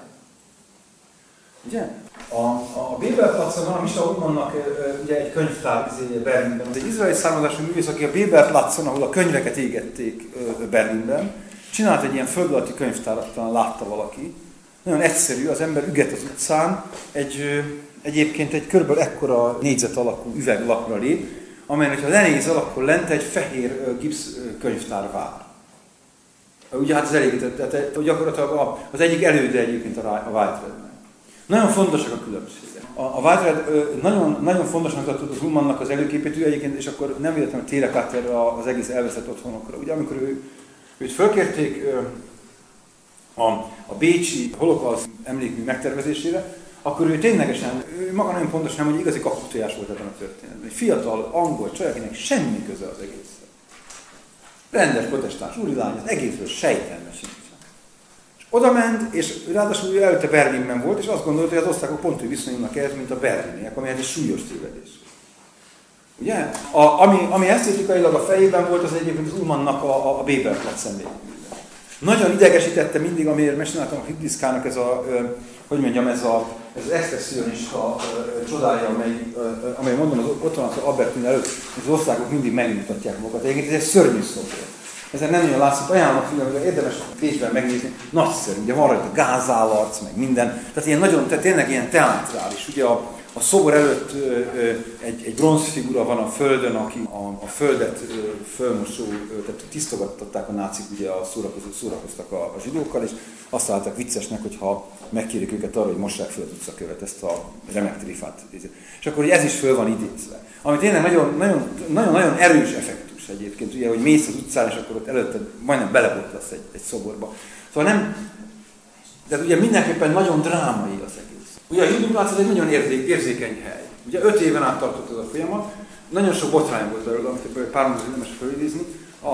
Ugye? A, a Bébelplatzon van, a Misha Ullmannnak ugye egy könyvtár Berlinben. Ez egy izraeli származású művész, aki a Bébelplatzon, ahol a könyveket égették Berlinben, csinált egy ilyen föld alatti könyvtárat, talán látta valaki. Nagyon egyszerű, az ember üget az utcán, egy, egyébként egy körülbelül ekkora négyzet alakú üveglapra lép, amelyen, hogyha lenézel, akkor lent egy fehér gipsz könyvtár vár. Ugye hát ez elég, tehát gyakorlatilag az egyik előde egyébként a Whiteheadnek. Nagyon fontosak a különbségek. A, a Whitehead nagyon, nagyon fontosnak tartott az Ullmannnak az előképét, ő egyébként, és akkor nem véletlenül térek át erre az egész elveszett otthonokra. Ugye amikor ő, őt fölkérték a, a bécsi holokauszt emlékmű megtervezésére, akkor ő ténylegesen, ő maga nagyon pontosan, hogy igazi kakuktojás volt ebben a történetben. Egy fiatal angol csaj, akinek semmi köze az egész. Rendes protestáns úrilány, az egészből sejtelme sincs. Oda ment, és ráadásul ő előtte Berlinben volt, és azt gondolta, hogy az osztrákok pont úgy viszonyulnak ehhez, mint a berliniek, ami egy súlyos tévedés. Ugye? A, ami, ami esztétikailag a fejében volt, az egyébként az Ullmannnak a, a Bébelplatz emlékműve. Nagyon idegesítette mindig, amiért meséltem a Hibdiszkának ez a, hogy mondjam, ez, a, ez az expressionista csodája, amely, amely mondom, az, ott van az Albertin előtt, az osztrákok mindig megmutatják magukat. Egyébként ez egy szörnyű szobor. Ezen nem nagyon látszik, ajánlom, hogy érdemes Pécsben megnézni, nagyszerű, ugye van rajta gázállarc, meg minden, tehát ilyen nagyon, tehát tényleg ilyen teátrális. Ugye a, a szobor előtt ö, ö, egy, egy bronzfigura van a földön, aki a, a földet ö, fölmosó, ö, tehát tisztogattatták a nácik, ugye a szórakozók szórakoztak a, a zsidókkal, és azt találták viccesnek, hogyha megkérik őket arra, hogy mossák föl az utcakövet, ezt a remek tréfát. És akkor ugye ez is föl van idézve. Ami tényleg nagyon-nagyon erős effektus egyébként, ugye, hogy mész az utcán, és akkor ott előtte majdnem belebotlasz egy, egy szoborba. Szóval nem, de ugye mindenképpen nagyon drámai az egész. Ugye a Judenplatz egy nagyon érzékeny hely. Ugye öt éven át tartott ez a folyamat, nagyon sok botrány volt belőle, amit pár mondatot érdemes felidézni. A,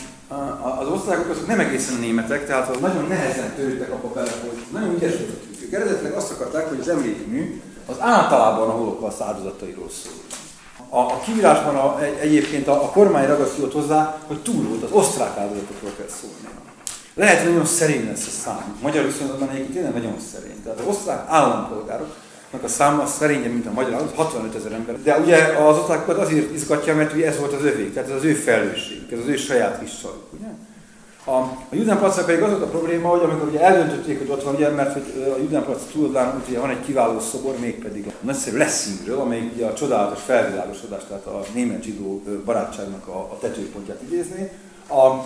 a, az osztrákok azok nem egészen németek, tehát az nagyon nehezen törődtek abba bele, hogy nagyon ügyes voltak. Ők eredetileg azt akarták, hogy az emlékmű az általában a holokauszt áldozatairól szól. A, a kiírásban a, egy, egyébként a, a kormány ragaszkodott hozzá, hogy túl volt, az osztrák áldozatokról kell szólni. Lehet, hogy nagyon szerény lesz a szám. Magyar viszonylatban egyébként tényleg nagyon szerény. Tehát az osztrák állampolgároknak a száma szerényebb, mint a magyar állam, hatvanöt ezer ember. De ugye az osztrákokat azért izgatja, mert ugye ez volt az övék, tehát ez az ő felelősség, ez az ő saját kis saruk, ugye? A, a Judenplatznak pedig az volt a probléma, hogy amikor ugye eldöntötték, hogy ott van, ugye, mert hogy a Judenplatz túloldalán ugye van egy kiváló szobor, mégpedig a nagyszerű Lessingről, amelyik ugye a csodálatos felvilágosodás, tehát a német-zsidó barátságnak a, a tetőpontját idézni. A,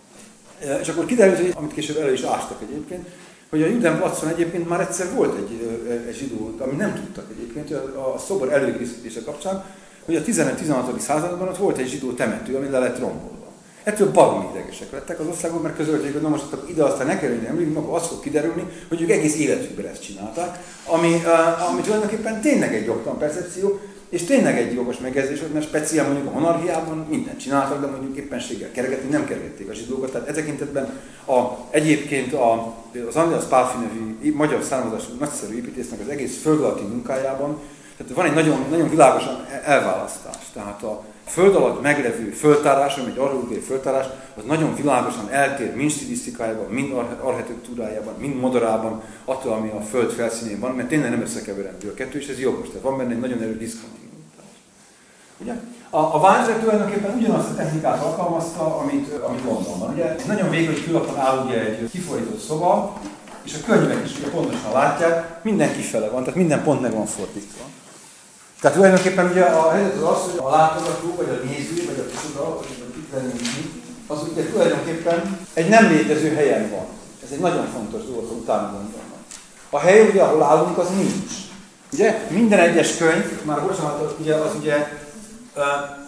és akkor kiderült, hogy amit később elő is ástak egyébként, hogy a Judenplatzon egyébként már egyszer volt egy, egy zsidó, amit nem tudtak egyébként, a, a szobor előkészítése kapcsán, hogy a tizenegy-tizenhatodik században ott volt egy zsidó temető, ami le lett rombolva. Ettől baromi idegesek lettek az országok, mert közölték, hogy na most ide aztán ne kerülni emlékünk, akkor az fog kiderülni, hogy ők egész életükben ezt csinálták, ami, uh, ami tulajdonképpen tényleg egy jogtalan percepció, és tényleg egy jogos megjegyzés, mert speciál mondjuk a monarchiában mindent csináltak, de mondjuk éppenséggel kergetni nem kergették a zsidókat. Tehát e tekintetben a, egyébként a, az Andreas Pálffy nevű magyar származású nagyszerű építésznek az egész föld alatti munkájában, tehát van egy nagyon, nagyon világosan elválasztás. Tehát a föld alatt meglevő földtárás, ami egy archeológiai földtárás, az nagyon világosan eltér mind stilisztikájában, mind architektúrájában, mind modorában, attól, ami a föld felszínén van, mert tényleg nem összekeverendő a kettő, és ez jogos. Tehát van benne egy nagyon erős diszkontinuitás. Ugye? A, a Weisser tulajdonképpen ugyanazt a technikát alkalmazta, amit, amit Londonban. Ugye? Nagyon vékony külapon áll ugye egy kifordított szoba, és a könyvek is ugye pontosan látják, minden kifele van, tehát minden pont meg van fordítva. Tehát tulajdonképpen ugye a helyzet az az, hogy a látogató, vagy a néző, vagy a csoda, vagy itt lennünk mi, az ugye tulajdonképpen egy nem létező helyen van. Ez egy nagyon fontos dolog, hogy utána gondolnak. A hely, ugye, ahol állunk, az nincs. Ugye minden egyes könyv, már bocsánat, ugye, az ugye uh,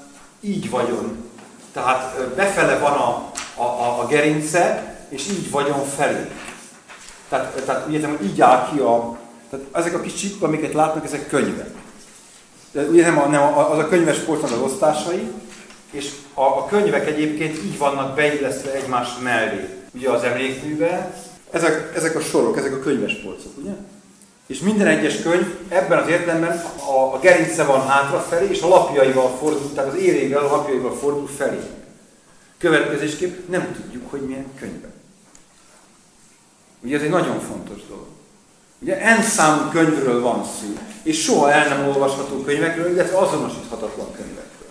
így vagyon. Tehát uh, befele van a, a, a, a gerince, és így vagyon felé. Tehát, tehát úgy értem, hogy így áll ki a... Tehát ezek a kis csíkok, amiket látnak, ezek könyvek. De ugye nem, a, nem a, az a könyves polcnak az osztásai, és a, a könyvek egyébként így vannak beillesztve egymás mellé. Ugye az emlékműben. Ezek, ezek a sorok, ezek a könyves polcok, ugye? És minden egyes könyv ebben az értelemben a, a gerince van hátrafelé, és a lapjaival fordul, tehát az érével a lapjaival fordul felé. Következésképp nem tudjuk, hogy milyen könyvek. Ugye ez egy nagyon fontos dolog. Ugye n számú könyvről van szó, és soha el nem olvasható könyvekről, illetve azonosíthatatlan könyvekről.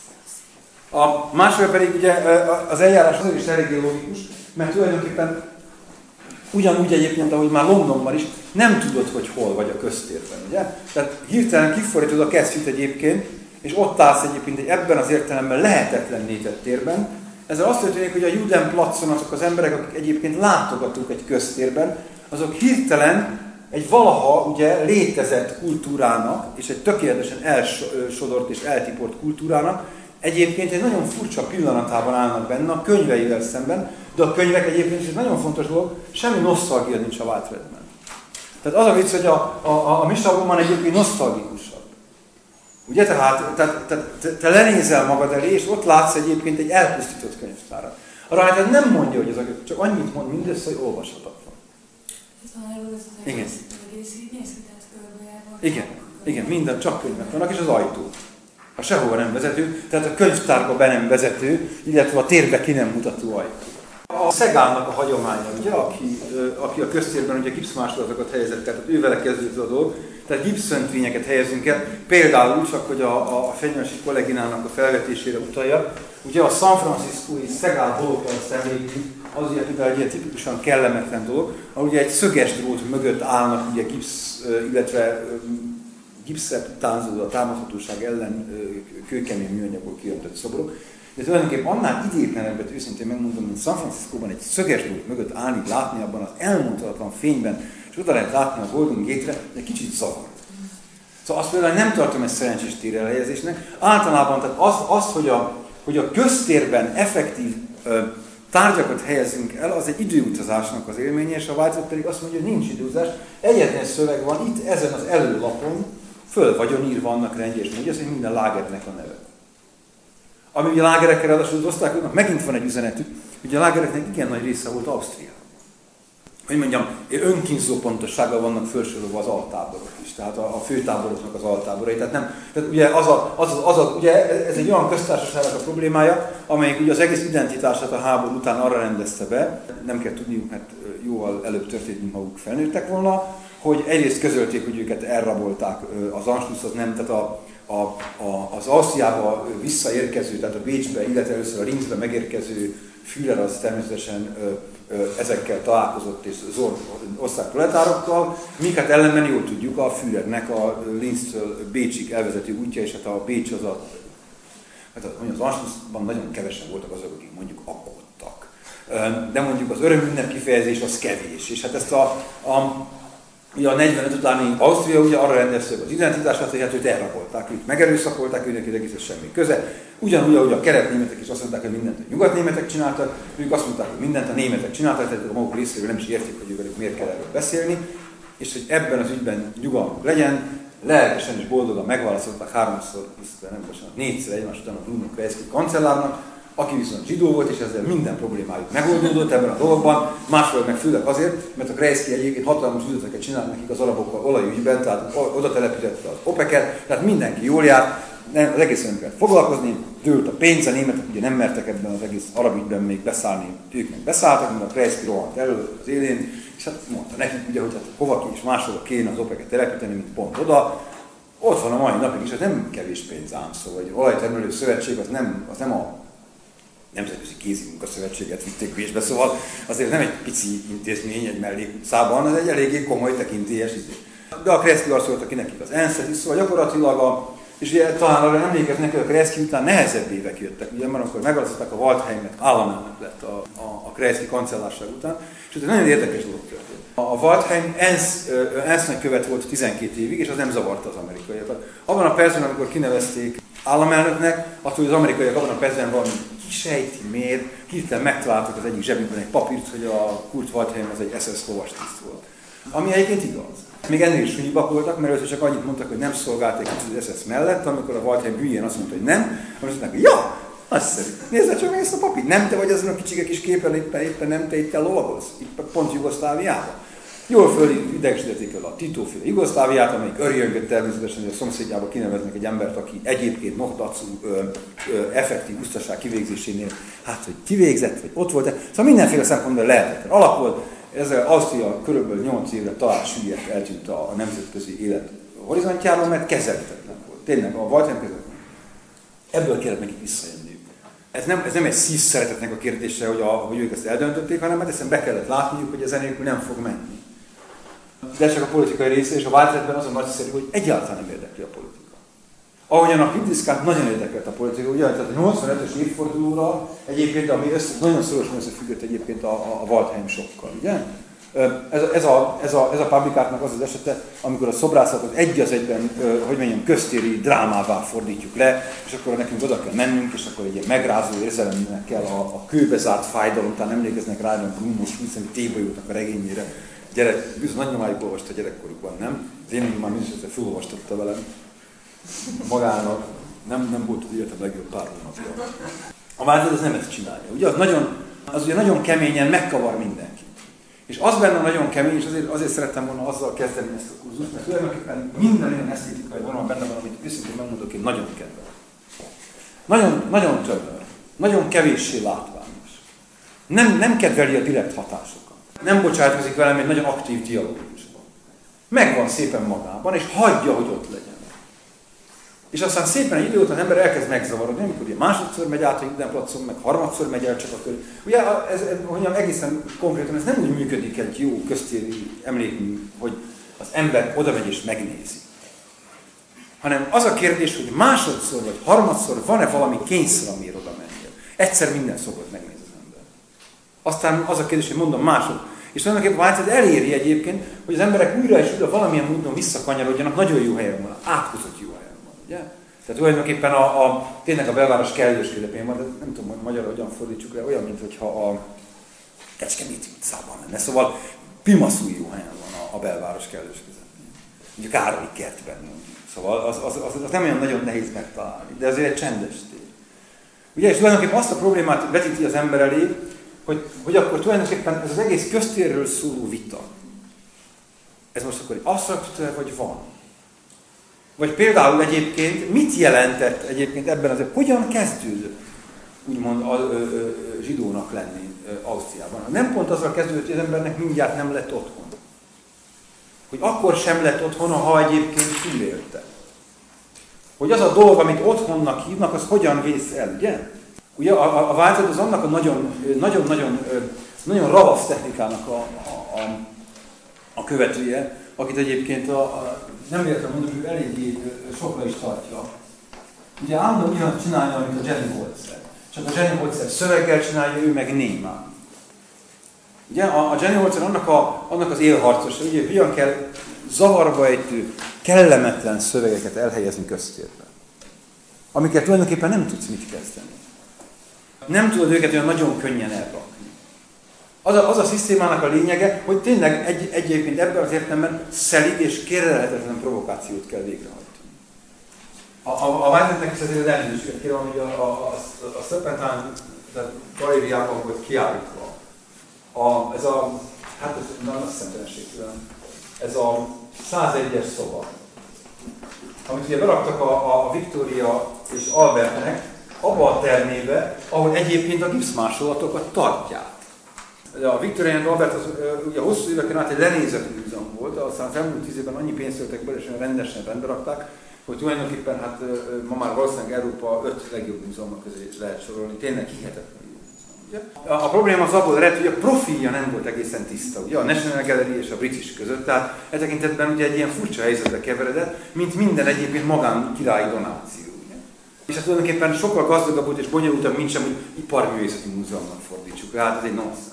A másfél pedig ugye az eljárás azért is eléggé logikus, mert tulajdonképpen ugyanúgy egyébként, ahogy már Londonban is, nem tudod, hogy hol vagy a köztérben, ugye? Tehát hirtelen kifordítod a kesztyűt egyébként, és ott állsz egyébként egy ebben az értelemben lehetetlenné tett térben. Ezzel azt történik, hogy a Judenplatzon azok az emberek, akik egyébként látogatók egy köztérben, azok hirtelen egy valaha ugye létezett kultúrának, és egy tökéletesen elsodort és eltiport kultúrának, egyébként egy nagyon furcsa pillanatában állnak benne a könyveivel szemben, de a könyvek egyébként is egy nagyon fontos dolog, semmi nosztalgia nincs a Whiteredben. Tehát az a vicc, hogy a, a, a mi sarkban egyébként nosztalgikusabb. Ugye tehát, tehát, tehát te, te lenézel magad elé, és ott látsz egyébként egy elpusztított könyvtárat. A Whitered nem mondja, hogy ez a, csak annyit mond mindössze, hogy olvashatatlan. Igen. Igen, igen, minden, csak könyvek vannak, és az ajtó. A sehova nem vezető, tehát a könyvtárba be nem vezető, illetve a térbe ki nem mutató ajtó. A Szegálnak a hagyománya, ugye, aki, aki a köztérben ugye gipszmásolatokat helyezett, tehát ővele kezdődött a dolog, tehát gipszöntvényeket helyezünk el, például csak, hogy a, a Fenyvesi kolléginának a felvetésére utalja, ugye a San Franciscói Szegál holokauszt emlékünk, az ugye például egy ilyen tipikusan kellemetlen dolog, ahol ugye egy szöges drót mögött állnak ugye gipsz, illetve gipszet tánzoló a támadhatóság ellen kőkemény műanyagból kiöntött szobrok. De tulajdonképpen annál idétlenebbet őszintén megmondom, mint San Franciscóban egy szöges drót mögött állni, látni abban az elmondhatatlan fényben, és oda lehet látni a Golden Gate-re, de kicsit zavart. Szóval azt például nem tartom ezt szerencsés térelhelyezésnek. Általában tehát az, az hogy, a, hogy a köztérben effektív ö, tárgyakat helyezünk el, az egy időutazásnak az élménye, és a Whiteside pedig azt mondja, hogy nincs időutazás. Egyetlen szöveg van itt, ezen az előlapon, föl vagyon írva annak rendje és módja, hogy minden lágernek a neve. Ami ugye a lágerekkel ráadásul az osztályoknak megint van egy üzenetük, ugye a lágereknek igen nagy része volt Ausztria. Hogy mondjam, önkínzó pontossággal vannak felsorolva az altáborok is, tehát a, a főtáboroknak az altáborai. Tehát, nem, tehát ugye, az a, az, az a, ugye ez egy olyan köztársaságnak a problémája, amelyik ugye az egész identitását a háború után arra rendezte be, nem kell tudniuk, mert jóval előbb történt, mint maguk felnőttek volna, hogy egyrészt közölték, hogy őket elrabolták, az Anschluss az nem, tehát a, a, a, az Ausztriába visszaérkező, tehát a Bécsbe, illetve először a Linzbe megérkező Führer az természetesen ö, ö, ezekkel találkozott és zord osztályproletárokkal, minket ellenben jól tudjuk a Führernek a Linztől Bécsig elvezető útja, és hát a Bécs az a, hát az Anschlussban nagyon kevesen voltak azok, akik mondjuk aggódtak. De mondjuk az örömünnep kifejezés az kevés, és hát ezt a, a ugye a negyvenöt utáni Ausztria ugye arra rendezte az identitását, hogy hát őt elrabolták, őt megerőszakolták, őnek egészen semmi köze. Ugyanúgy, ahogy a kelet-németek is azt mondták, hogy mindent a nyugat-németek csináltak, ők azt mondták, hogy mindent a németek csináltak, tehát a maguk részéről nem is értik, hogy ők miért kell erről beszélni, és hogy ebben az ügyben nyugalmuk legyen, lelkesen és boldogan megválasztották háromszor, nem bocsánat, négyszer egymás után a Bruno Kreisky kancellárnak, aki viszont zsidó volt, és ezzel minden problémájuk megoldódott ebben a dologban, másról meg főleg azért, mert a Kreisky egyébként hatalmas üzleteket csinált nekik az arabokkal olajügyben, tehát oda telepítette az opeket, tehát mindenki jól járt, az egész nem kellett foglalkozni, dőlt a pénz, a németek ugye nem mertek ebben az egész arab ügyben még beszállni, ők meg beszálltak, mert a Kreisky rohant elő az élén, és hát mondta nekik ugye, hogy hát hova ki és máshol kéne az opeket telepíteni, mint pont oda. Ott van a mai napig is, ez nem kevés pénz ám szó, hogy olajtermelő szövetség az nem, az nem a Nemzetközi Kézi Munkaszövetséget vitték Bécsbe, szóval azért nem egy pici intézmény egy mellékszában, az egy eléggé komoly tekintélyes izé. De a Kreisky arcolta ki nekik az ENSZ-et is, szóval gyakorlatilag a, és ugye talán arra emlékeznek, hogy a Kreisky után nehezebb évek jöttek, ugye, mert akkor megválasztották a Waldheimet, államelnök lett a, a, a Kreisky kancellárság után, és ez nagyon érdekes dolog történt. A Waldheim ENSZ, ENSZ nagykövet volt tizenkét évig, és az nem zavarta az amerikaiakat. Abban a percben, amikor kinevezték államelnöknek, attól az amerikaiak abban a percben valami kisejti miért, hirtelen megtaláltak az egyik zsebükben egy papírt, hogy a Kurt Waldheim az egy es es lovastiszt volt. Ami egyébként igaz. Még ennél is hülyibak voltak, mert először csak annyit mondtak, hogy nem szolgálták az es es mellett, amikor a Waldheim hülyén azt mondta, hogy nem, akkor azt mondták, hogy ja, nagyszerű. Nézd csak meg ezt a papírt, nem te vagy azon a kicsike kis képen, éppen, éppen nem te itt lovagolsz, itt pont Jugoszláviában. Jól fölidegesítették el a Tito-féle Jugoszláviát, amelyik örjöngött természetesen, hogy a szomszédjába kineveznek egy embert, aki egyébként Nokdacu effektív usztaság kivégzésénél, hát hogy kivégzett, vagy ott volt-e. Szóval mindenféle szempontból lehetetlen alak volt. Ezzel Ausztria körülbelül nyolc évre talán süllyedt eltűnt a, a nemzetközi élet horizontjában, mert kezelhetetlen volt. Tényleg, a Waldheim kezelhetetlen. Ebből kellett nekik visszajönniük. Ez nem, ez nem egy szísz szeretetnek a kérdése, hogy, a, hogy ők ezt eldöntötték, hanem mert ezt be kellett látniuk, hogy ez enélkül nem fog menni. De csak a politikai része, és a Whiteside-ben az a nagyszerű, hogy egyáltalán nem érdekli a politika. Ahogyan a Piddiskát nagyon érdekelt a politika, ugye, tehát a nyolcvanötös évfordulóra egyébként, ami össze, nagyon szorosan összefüggött egyébként a, a, a Waldheim sokkal, ugye? Ez, ez, a, ez, a, ez a publikátnak az az esete, amikor a szobrászatot egy az egyben, hogy mondjam, köztéri drámává fordítjuk le, és akkor nekünk oda kell mennünk, és akkor egy ilyen megrázó érzelemnek kell a, a kőbe zárt fájdalom, talán emlékeznek rá, hogy Bruno Schulz-en Tébajótnak a regényére. Gyerek, bizony nagy nyomáig olvasta gyerekkorukban, nem? Az én már mindössze felolvastatta velem magának, nem, nem volt az életem legjobb pár hónapja. A Whiteside az nem ezt csinálja. Ugye az, nagyon, az ugye nagyon keményen megkavar mindenkit. És az benne nagyon kemény, és azért, azért szerettem volna azzal kezdeni ezt a kurzust, mert tulajdonképpen minden olyan esztétikai vonal benne van, amit őszintén megmondok, én nagyon kedvelem. Nagyon, nagyon tömör, nagyon kevéssé látványos. Nem, nem kedveli a direkt hatásokat. Nem bocsátkozik velem egy nagyon aktív dialógusba. Megvan szépen magában, és hagyja, hogy ott legyen. És aztán szépen egy idő után az ember elkezd megzavarodni, amikor ugye másodszor megy át a Judenplacon, meg harmadszor megy el csak a kör. Ugye ez, ez, mondjam, egészen konkrétan ez nem úgy működik egy jó köztéri emlékmű, hogy az ember oda megy és megnézi. Hanem az a kérdés, hogy másodszor vagy harmadszor van-e valami kényszer, amiért oda menjél. Egyszer minden szokott megnéz az ember. Aztán az a kérdés, hogy mondom másod. És tulajdonképpen Whitehead eléri egyébként, hogy az emberek újra és újra valamilyen módon visszakanyarodjanak, nagyon jó helyen van, átkozott jó helyen van, ugye? Tehát tulajdonképpen a, a, tényleg a belváros kellős közepén van, de nem tudom, hogy magyarra hogyan fordítsuk le, olyan, mintha a Kecskeméti utcában lenne. Szóval pimaszú jó helyen van a, a belváros kellős közepén. Ugye Károly kertben mondjuk. Szóval az, az, az, az nem olyan nagyon nehéz megtalálni, de azért egy csendes tér. Ugye, és tulajdonképpen azt a problémát vetíti az ember elé, hogy, hogy akkor tulajdonképpen ez az egész köztérről szóló vita. Ez most akkor egy absztrakt, vagy van? Vagy például egyébként mit jelentett egyébként ebben az, hogyan kezdődött úgymond a, ö, ö, zsidónak lenni ö, Ausztriában? Nem pont azzal kezdődött, hogy az embernek mindjárt nem lett otthon. Hogy akkor sem lett otthon, ha egyébként túlélte. Hogy az a dolog, amit otthonnak hívnak, az hogyan vész el, ugye? Ugye a, a Whitehead az annak a nagyon-nagyon nagyon ravasz technikának a, a, a, a követője, akit egyébként a, a, nem értem mondani, hogy eléggé sokra is tartja. Ugye állandóan ugyan csinálja, amit a Jenny Holzer. Csak a Jenny Holzer szöveggel csinálja, ő meg némán. Ugye a, a Jenny Holzer annak, a, annak az élharcosa, ugye hogyan kell zavarba ejtő, kellemetlen szövegeket elhelyezni köztérbe. Amiket tulajdonképpen nem tudsz mit kezdeni. Nem tudod őket olyan nagyon könnyen elrakni. Az a, az a szisztémának a lényege, hogy tényleg egy, egyébként ebben az értelemben szelíd és kérlelhetetlen provokációt kell végrehajtani. A, a, a Whiteheadnek is azért elnézést kérem, hogy a, a, a, a Serpentine galériában volt kiállítva. A, ez a, hát ez nem azt hiszem ez a százegyes szoba, amit ugye beraktak a, a Victoria és Albertnek, abba a termébe, ahol egyébként a gipszmásolatokat tartják. A Victoria és Albert az ugye hosszú éveken át egy lenézett múzeum volt, aztán az elmúlt tíz évben annyi pénzt öltek bele, és rendesen rendbe rakták, hogy tulajdonképpen hát ma már valószínűleg Európa öt legjobb múzeumok közé lehet sorolni, tényleg hihetetlen. A, a probléma az abból ered, hogy a profilja nem volt egészen tiszta, ugye a National Gallery és a British között, tehát e tekintetben ugye egy ilyen furcsa helyzetbe keveredett, mint minden egyébként magán királyi donáció. Ugye? És hát tulajdonképpen sokkal gazdagabb volt és bonyolultabb, mint sem, hogy iparművészeti múzeumnak fordítsuk, hát ez egy nonsense.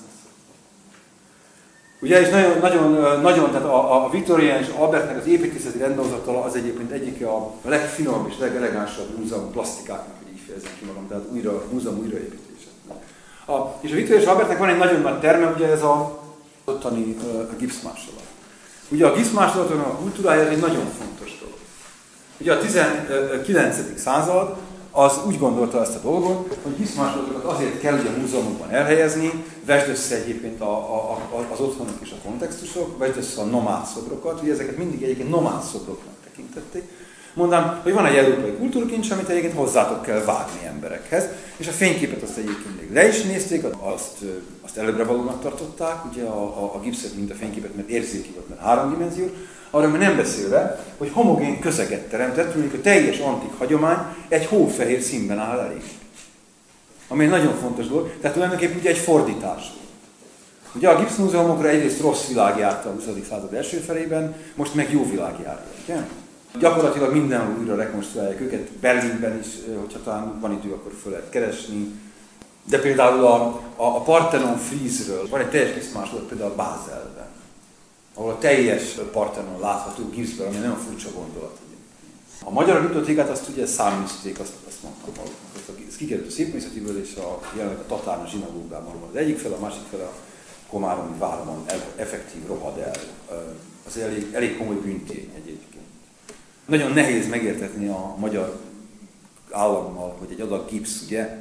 Ugye, és nagyon, nagyon, nagyon tehát a, a Victoria és Albertnek az építészeti rendhozatala az egyébként egyik a legfinomabb és legelegánsabb múzeum plastikáknak, hogy így fejezem ki magam, tehát újra, múzeum újraépítése. A, és a Victoria és Albertnek van egy nagyon nagy terme, ugye ez a ottani uh, gipszmásolat. Ugye a gipszmásolatnak a kultúrája egy nagyon fontos dolog. Ugye a tizenkilencedik század az úgy gondolta ezt a dolgot, hogy gipszmásolatokat azért kell ugye a múzeumokban elhelyezni, vesd össze egyébként a, a, a, az otthonok és a kontextusok, vesd össze a nomád szobrokat, ugye ezeket mindig egyébként nomád szobroknak tekintették. Mondám, hogy van egy európai kultúrkincs, amit egyébként hozzátok kell vágni emberekhez, és a fényképet azt egyébként még le is nézték, azt, azt előbbre valónak tartották, ugye a, a, a gipszet, mint a fényképet, mert érzéki volt, mert háromdimenzió, arra még nem beszélve, hogy homogén közeget teremtett, mondjuk a teljes antik hagyomány egy hófehér színben áll elég. Ami egy nagyon fontos dolog, tehát tulajdonképpen ugye egy fordítás volt. Ugye a gipszmúzeumokra egyrészt rossz világ járta a huszadik század első felében, most meg jó világ járja, ugye? Gyakorlatilag mindenhol újra rekonstruálják őket, Berlinben is, hogyha talán van idő, akkor föl lehet keresni. De például a, a, a Parthenon frízről van egy teljes gipszmásolat például Bázelben, ahol a teljes Parthenon látható gipszben, ami nagyon furcsa gondolat. Ugye. A magyar bibliotékát azt ugye száműzték, azt, azt mondtam, ezt kikerült a szépművészetiből, és a, jelenleg a Tatárna zsinagógában van az egyik fel, a másik fel a Komáromi várban effektív rohad el. Az elég, elég komoly bűntény egyébként. Nagyon nehéz megértetni a magyar állammal, hogy egy adag gipsz, ugye,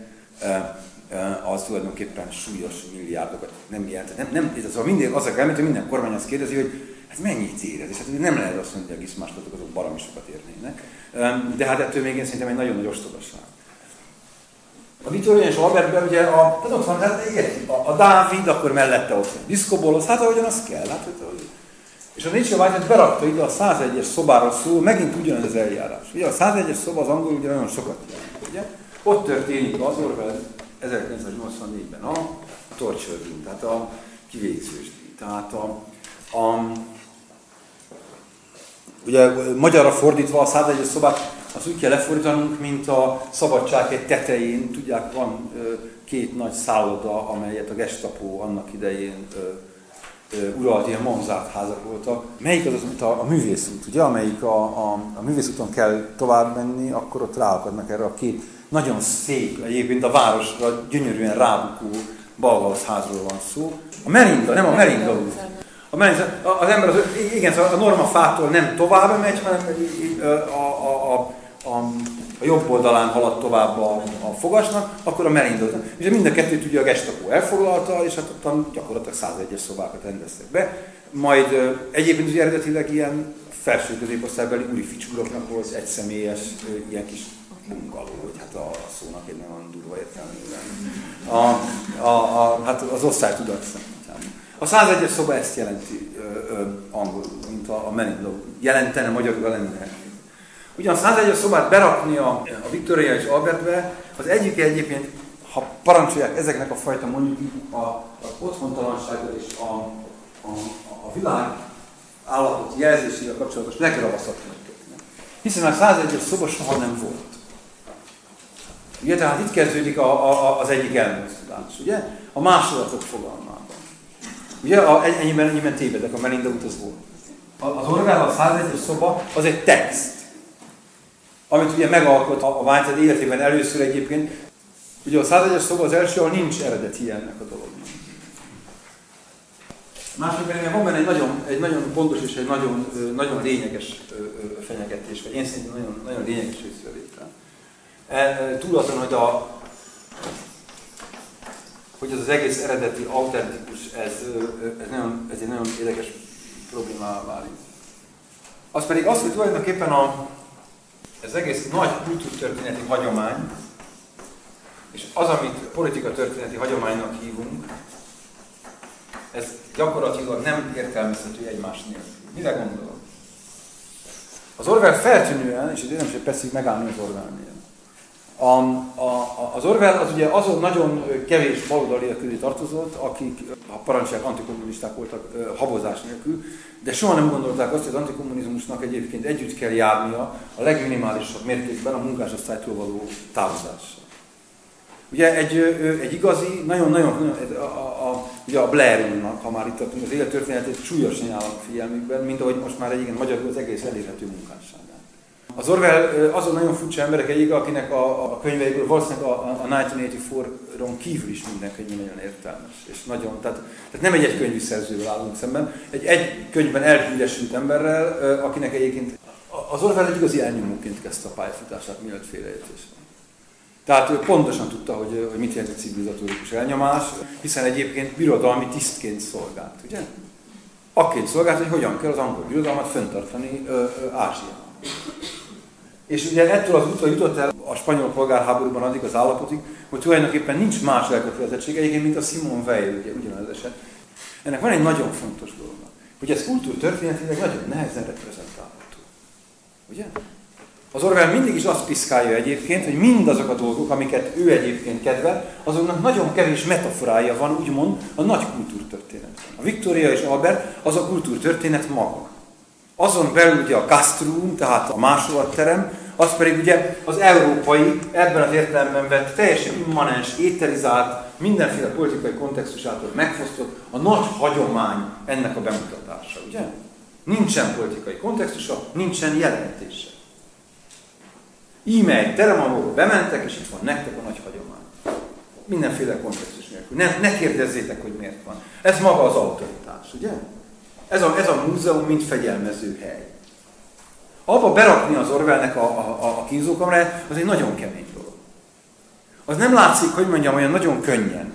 az tulajdonképpen súlyos milliárdokat nem jelent. Nem, nem, ez az, mindig az a kell, hogy minden kormány azt kérdezi, hogy hát mennyit ér ez, és hát nem lehet azt mondani, hogy a gipszmásolatok azok baromi sokat érnének. De hát ettől még én szerintem egy nagyon nagy ostobaság. A Victoria és Albertben ugye a, tehát ott van, hát a, a Dávid, akkor mellette ott van diszkobolosz, hát ahogyan az kell. Hát, és a Nature White berakta ide a százegyes szobáról szól, megint ugyanez az eljárás. Ugye a százegyes szoba az angol ugye nagyon sokat jelent, ugye? Ott történik az Orwell ezerkilencszáznyolcvannégyben a, a torture díj, tehát a kivégzős díj. Tehát a, a ugye magyarra fordítva a százegyes szobát azt úgy kell lefordítanunk, mint a szabadság egy tetején, tudják, van ö, két nagy szálloda, amelyet a Gestapo annak idején ö, ö, uralt, ilyen manzárt házak voltak. Melyik az, az a, a művészút, ugye, amelyik a, a, a művészúton kell tovább menni, akkor ott ráakadnak erre a két nagyon szép, egyébként a városra gyönyörűen rábukó Bauhaus házról van szó. A Melinda, nem a Melinda út. A Melinda, az ember az, igen, a Norma fától nem tovább megy, hanem a, a, a A, a jobb oldalán halad tovább a, a fogasnak, akkor a Melinda. És mind a kettőt ugye a Gestapo elfoglalta, és hát ottan gyakorlatilag százegyes szobákat rendeztek be. Majd ö, egyébként ugye eredetileg ilyen felső középosztálybeli úrificsúroknak volt egy személyes ö, ilyen kis bungaló, hogy hát a szónak egy nagyon durva értelmében. A, a, a, hát az osztálytudat szempontjából. A százegyes szoba ezt jelenti ö, ö, angolul, mint a, a Melinda. Jelentene magyarul lenne. Ugyan a százegyes szobát berakni a, a Victoria és Albertbe, az egyik egyébként, ha parancsolják ezeknek a fajta mondjuk a, a otthontalansággal és a, a, a világ állapot jelzésével kapcsolatos legravaszabb történet. Hiszen a százegyes szoba soha nem volt. Ugye, tehát itt kezdődik a, a, az egyik elmozdulás, ugye? A másolatok fogalmában. Ugye, a, ennyiben, ennyiben tévedek, a Melinda út az volt. Az Orwell, a százegyes szoba, az egy text, amit ugye megalkot a Whitehead életében először egyébként. Ugye a százegyes szoba az első, ahol nincs eredeti ennek a dolognak. Másodban van benne egy nagyon, egy nagyon pontos és egy nagyon, nagyon lényeges fenyegetés, vagy én szerintem nagyon, nagyon lényeges észrevétel. Túl azon, hogy, a, hogy az, az egész eredeti, autentikus, ez, ez, nagyon, ez egy nagyon érdekes problémává válik. Az pedig az, hogy tulajdonképpen a ez egész nagy kultúrtörténeti hagyomány, és az, amit politikatörténeti hagyománynak hívunk, ez gyakorlatilag nem értelmezhető egymás nélkül. Mire gondolok? Az Orwell feltűnően, és nem is persze megállni az Orwellnél. A, a, az Orwell az ugye azon nagyon kevés baloldaliak közé tartozott, akik a parancsolják antikommunisták voltak habozás nélkül, de soha nem gondolták azt, hogy az antikommunizmusnak egyébként együtt kell járnia a legminimálisabb mértékben a munkásosztálytól való távozással. Ugye egy, egy igazi, nagyon-nagyon, a, a, a, ugye a Blair úrnak, ha már itt tartunk, az élettörténetét súlyosan ajánlom figyelmükben, mint ahogy most már egyébként magyarul az egész elérhető munkásságát. Az Orwell azon nagyon furcsa emberek egyik, akinek a, a könyveiből valószínűleg a, a ezerkilencszáznyolcvannégy-on kívül is minden könyv nagyon értelmes. És nagyon, tehát, tehát nem egy egy könyvű szerzővel állunk szemben, egy egy könyvben elhíresült emberrel, akinek egyébként az Orwell egy igazi elnyomóként kezdte a pályafutását, mielőtt félreértés van. Tehát ő pontosan tudta, hogy, hogy mit jelent egy civilizatórikus elnyomás, hiszen egyébként birodalmi tisztként szolgált, ugye? Akként szolgált, hogy hogyan kell az angol birodalmat fenntartani ö, ö, Ázsiában. És ugye ettől az útra jutott el a spanyol polgárháborúban addig az állapotig, hogy tulajdonképpen nincs más elkötelezettség egyébként, mint a Simone Weil, ugye ugyanaz eset. Ennek van egy nagyon fontos dolog, hogy ez kultúrtörténetileg nagyon nehezen reprezentálható. Ugye? Az Orwell mindig is azt piszkálja egyébként, hogy mindazok a dolgok, amiket ő egyébként kedvel, azoknak nagyon kevés metaforája van, úgymond, a nagy kultúrtörténetben. A Victoria és Albert az a kultúrtörténet maga. Azon belül ugye a castrum, tehát a másolatterem, az pedig ugye az európai, ebben az értelemben vett, teljesen immanens, éterizált, mindenféle politikai kontextusától megfosztott, a nagy hagyomány ennek a bemutatása, ugye? Nincsen politikai kontextusa, nincsen jelentése. Íme egy terem, ahol bementek, és itt van nektek a nagy hagyomány. Mindenféle kontextus nélkül. Ne, ne kérdezzétek, hogy miért van. Ez maga az autoritás, ugye? Ez a, ez a múzeum, mint fegyelmező hely. Abba berakni az Orwellnek a, a, a kínzókamráját, az egy nagyon kemény dolog. Az nem látszik, hogy mondjam, olyan nagyon könnyen.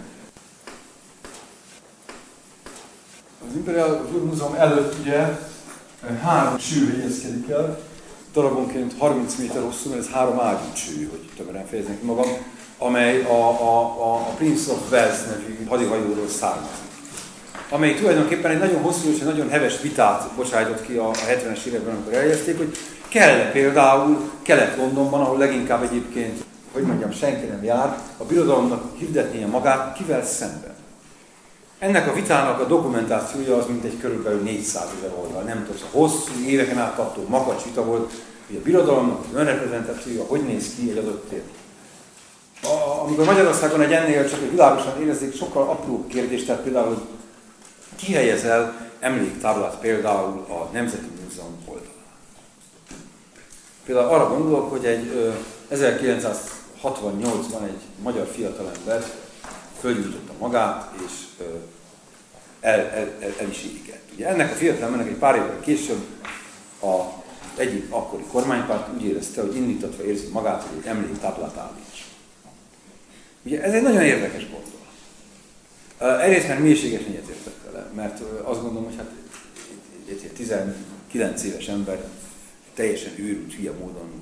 Az Imperial Múzeum előtt ugye három cső helyezkedik el, darabonként harminc méter hosszú, mert ez három ágyú cső, hogy többen fejezni magam. amely a, a, a Prince of Wales nevű hadihajóról származik. Amely tulajdonképpen egy nagyon hosszú és egy nagyon heves vitát bocsájtott ki a, a hetvenes években, amikor eljezték, hogy kell például Kelet-Londonban, ahol leginkább egyébként, hogy mondjam, senki nem jár, a birodalomnak hirdetnie magát kivel szemben. Ennek a vitának a dokumentációja az mintegy körülbelül négyszázezer oldal. Nem tudom, a hosszú éveken át tartó makacs vita volt, hogy a birodalomnak az önreprezentációja hogy néz ki egy adott tér. Amikor Magyarországon egy ennél csak egy világosan érezzék, sokkal apróbb kérdés, tehát például, hogy ki helyez el emléktáblát például a Nemzeti Múzeum oldalán. Például arra gondolok, hogy egy ezerkilencszázhatvannyolcban egy magyar fiatalember fölgyújtotta magát, és el, el, el, el is égett. Ugye ennek a fiatalembernek egy pár évvel később a egyik akkori kormánypárt úgy érezte, hogy indítatva érzi magát, hogy egy emléktáblát állíts. Ugye ez egy nagyon érdekes gondolat. Egyrészt már mélységesen egyetértek vele, mert azt gondolom, hogy hát egy tizenkilenc éves ember teljesen őrült, hülye módon.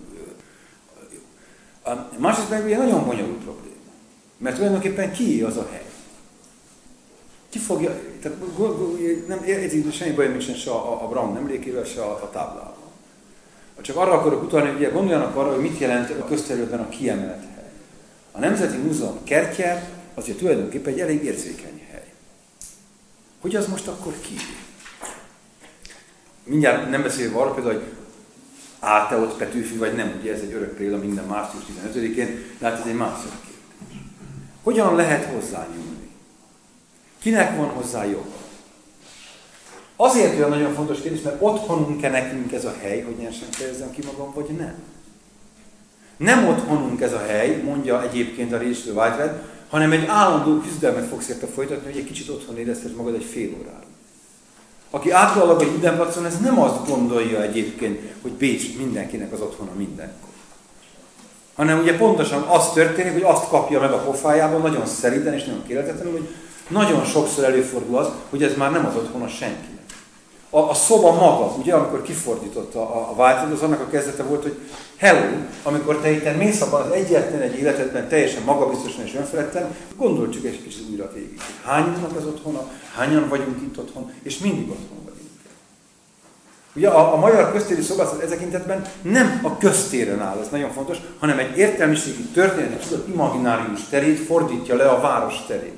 Másrészt meg ugye nagyon bonyolult probléma. Mert tulajdonképpen kié az a hely? Ki fogja, tehát nem érti semmi bajom nincsen se a, a Brown emlékével, se a, a táblával. Csak arra akarok utalni, hogy ugye gondoljanak arra, hogy mit jelent a közterületben a kiemelt hely. A Nemzeti Múzeum kertje az ugye tulajdonképpen egy elég érzékeny hely. Hogy az most akkor ki? Mindjárt nem beszélve arra például, hogy áll-e ott Petőfi, vagy nem, ugye ez egy örök példa minden március tizenötödikén, de hát ez egy másik kérdés. Hogyan lehet hozzányúlni? Kinek van hozzá joga? Azért olyan nagyon fontos kérdés, mert otthonunk-e nekünk ez a hely, hogy nyersen fejezzem ki magam, vagy nem? Nem otthonunk ez a hely, mondja egyébként a Rachel Whitehead, hanem egy állandó küzdelmet fogsz érte folytatni, hogy egy kicsit otthon érezted magad egy fél órára. Aki átlallag egy Udenplacon, ez nem azt gondolja egyébként, hogy Bécs mindenkinek az otthona mindenkor. Hanem ugye pontosan az történik, hogy azt kapja meg a pofájában, nagyon szeriden és nagyon kéletetlenül, hogy nagyon sokszor előfordul az, hogy ez már nem az otthona senkinek. A, a szoba maga, ugye, amikor kifordította a, a változat, az annak a kezdete volt, hogy hello, amikor te itt mész abban az egyetlen egy életedben teljesen magabiztosan és önfeledten, gondolj csak egy kicsit újra végig. Hányunknak az otthona, hányan vagyunk itt otthon, és mindig otthon vagyunk. Ugye a, a magyar köztéri szobászat e tekintetben nem a köztéren áll, ez nagyon fontos, hanem egy értelmiségi történeti tudat imaginárius terét fordítja le a város terébe.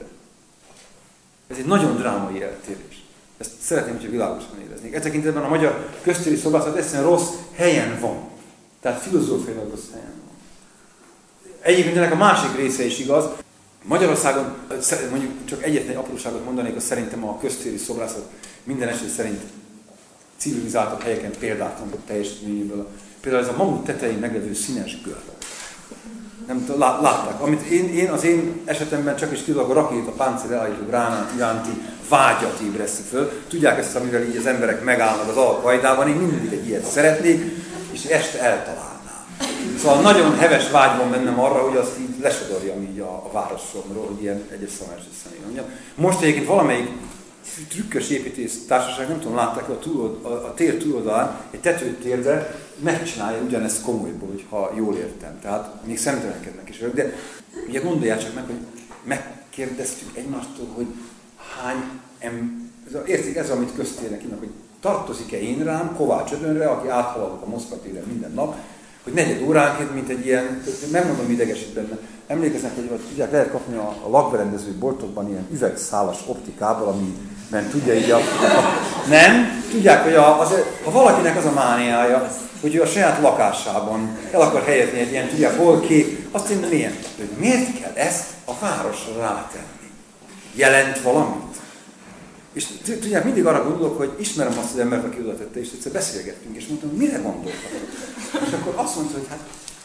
Ez egy nagyon drámai eltérés. Ezt szeretném, hogyha világosan éreznék. E tekintetben a magyar köztéri szobászat egyszerűen rossz helyen van. Tehát filozófiailag rossz helyen van. Egyébként ennek a másik része is igaz. Magyarországon, mondjuk csak egyetlen apróságot mondanék, az szerintem a köztéri szobászat minden eset szerint civilizáltabb helyeken példátlan teljesítményéből. Például ez a Mamut tetején meglevő színes gör. Nem tudom, látták. Amit én, én az én esetemben csak is kidolag a rakéta páncél elállító gránát iránti vágyat ébreszti föl. Tudják ezt, amivel így az emberek megállnak az Al-Qaidában, én mindig egy ilyet szeretnék, és este eltalálnám. Szóval nagyon heves vágy van bennem arra, hogy azt így lesodorjam így a, a városomról, hogy ilyen egyes szamás összenél. Most egyébként valamelyik trükkös építész társaság, nem tudom, látták, a, túlold, a, a tér túloldalán egy tetőtérre megcsinálja ugyanezt komolyból, hogyha jól értem. Tehát még szemtelenkednek is vagyok, de ugye gondolják csak meg, hogy megkérdeztük egymástól, hogy hány em... Értik, ez amit köztérnek innak, hogy tartozik-e én rám, Kovács Ödönre, aki áthaladok a Moszkva téren minden nap, hogy negyed óránként, mint egy ilyen, nem mondom idegesít benne, emlékeznek, hogy tudják, lehet kapni a, a lakberendező boltokban ilyen üvegszálas optikából, ami mert tudja így a, a... Nem? Tudják, hogy a, az, ha valakinek az a mániája, hogy ő a saját lakásában el akar helyezni egy ilyen, tudják, hol kép, azt én milyen? Hogy miért kell ezt a városra rátenni? Jelent valamit? És tudják, mindig arra gondolok, hogy ismerem azt az embert, aki oda tette, és egyszer beszélgettünk, és mondtam, mire gondoltak? És akkor azt mondta, hogy hát...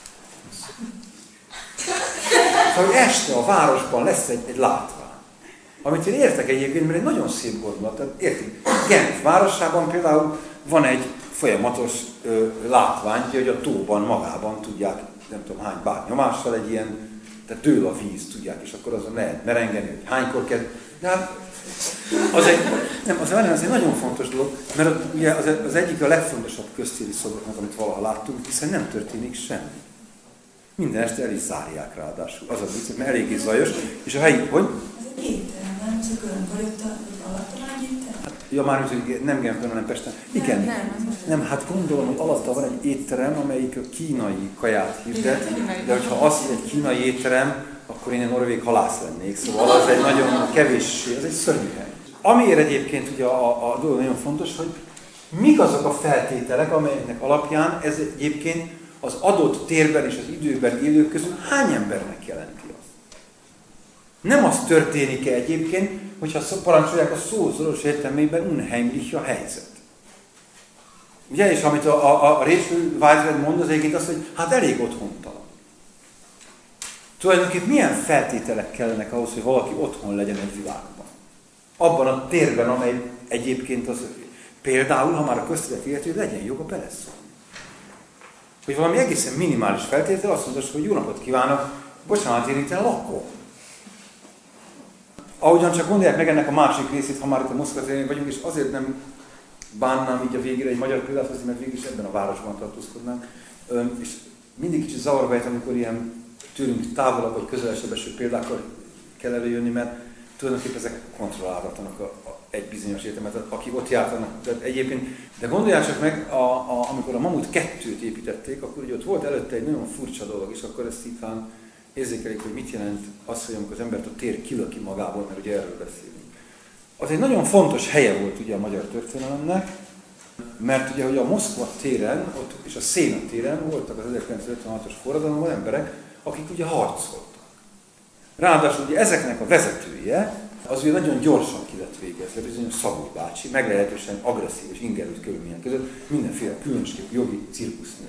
Szóval este a városban lesz egy, egy látvány. Amit én értek egyébként, mert egy nagyon szép gondolat. Tehát értik, Gent városában például van egy folyamatos ö, látvány, hogy a tóban magában tudják, nem tudom hány bár nyomással egy ilyen, tehát dől a víz, tudják, és akkor azon lehet merengeni, hogy hánykor kell. De hát az egy, nem, az, az egy nagyon fontos dolog, mert ugye az, az egyik a legfontosabb köztéri szobraknak, amit valaha láttunk, hiszen nem történik semmi. Minden este el is zárják ráadásul. Az az vicc, mert eléggé zajos. És a helyi, hogy? Ez egy étterem, nem csak olyan, vagy ott alatt van egy étterem? Hát, ja, már hogy nem Genfben, hanem Pesten. Igen. Nem, nem, nem, hát gondolom, hogy alatta van egy étterem, amelyik a kínai kaját hirdet, de hogyha az egy kínai étterem, akkor én egy norvég halász lennék. Szóval az egy nagyon kevés, ez egy szörnyű hely. Amiért egyébként ugye a, a dolog nagyon fontos, hogy mik azok a feltételek, amelyeknek alapján ez egyébként az adott térben és az időben élők közül hány embernek jelenti azt. Nem az történik-e egyébként, hogyha parancsolják a szó szoros értelmében unheimlich a helyzet. Ugye, és amit a, a, a Rachel Weisbrand mond, az egyébként az, hogy hát elég otthontalan. Tulajdonképpen milyen feltételek kellenek ahhoz, hogy valaki otthon legyen egy világban? Abban a térben, amely egyébként az övé. Például, ha már a közterület illető, legyen joga beleszólni. Hogy valami egészen minimális feltétel azt mondja, hogy jó napot kívánok, bocsánat, én itt lakom. Ahogyan csak gondolják meg ennek a másik részét, ha már itt a Moszkva térén vagyunk, és azért nem bánnám így a végére egy magyar példát hozni, mert végül is ebben a városban tartózkodnánk. És mindig kicsit zavarba ejt, amikor ilyen tőlünk távolabb vagy közelesebb eső példákkal kell előjönni, mert tulajdonképpen ezek kontrollálhatnak a, a, egy bizonyos értelmet, aki ott jártanak. De egyébként, de gondolják csak meg, a, a, amikor a Mamut kettőt építették, akkor ugye ott volt előtte egy nagyon furcsa dolog, és akkor ezt itt van érzékelik, hogy mit jelent az, hogy amikor az embert a tér kilöki magából, mert ugye erről beszélünk. Az egy nagyon fontos helye volt ugye a magyar történelemnek, mert ugye, hogy a Moszkva téren ott, és a Széna téren voltak az ezerkilencszázötvenhatos forradalomban emberek, akik ugye harcoltak. Ráadásul ugye ezeknek a vezetője, az ugye nagyon gyorsan ki lett végezve, bizonyos Szabó bácsi, meglehetősen agresszív és ingerült körülmények között mindenféle különösképp jogi cirkusznő.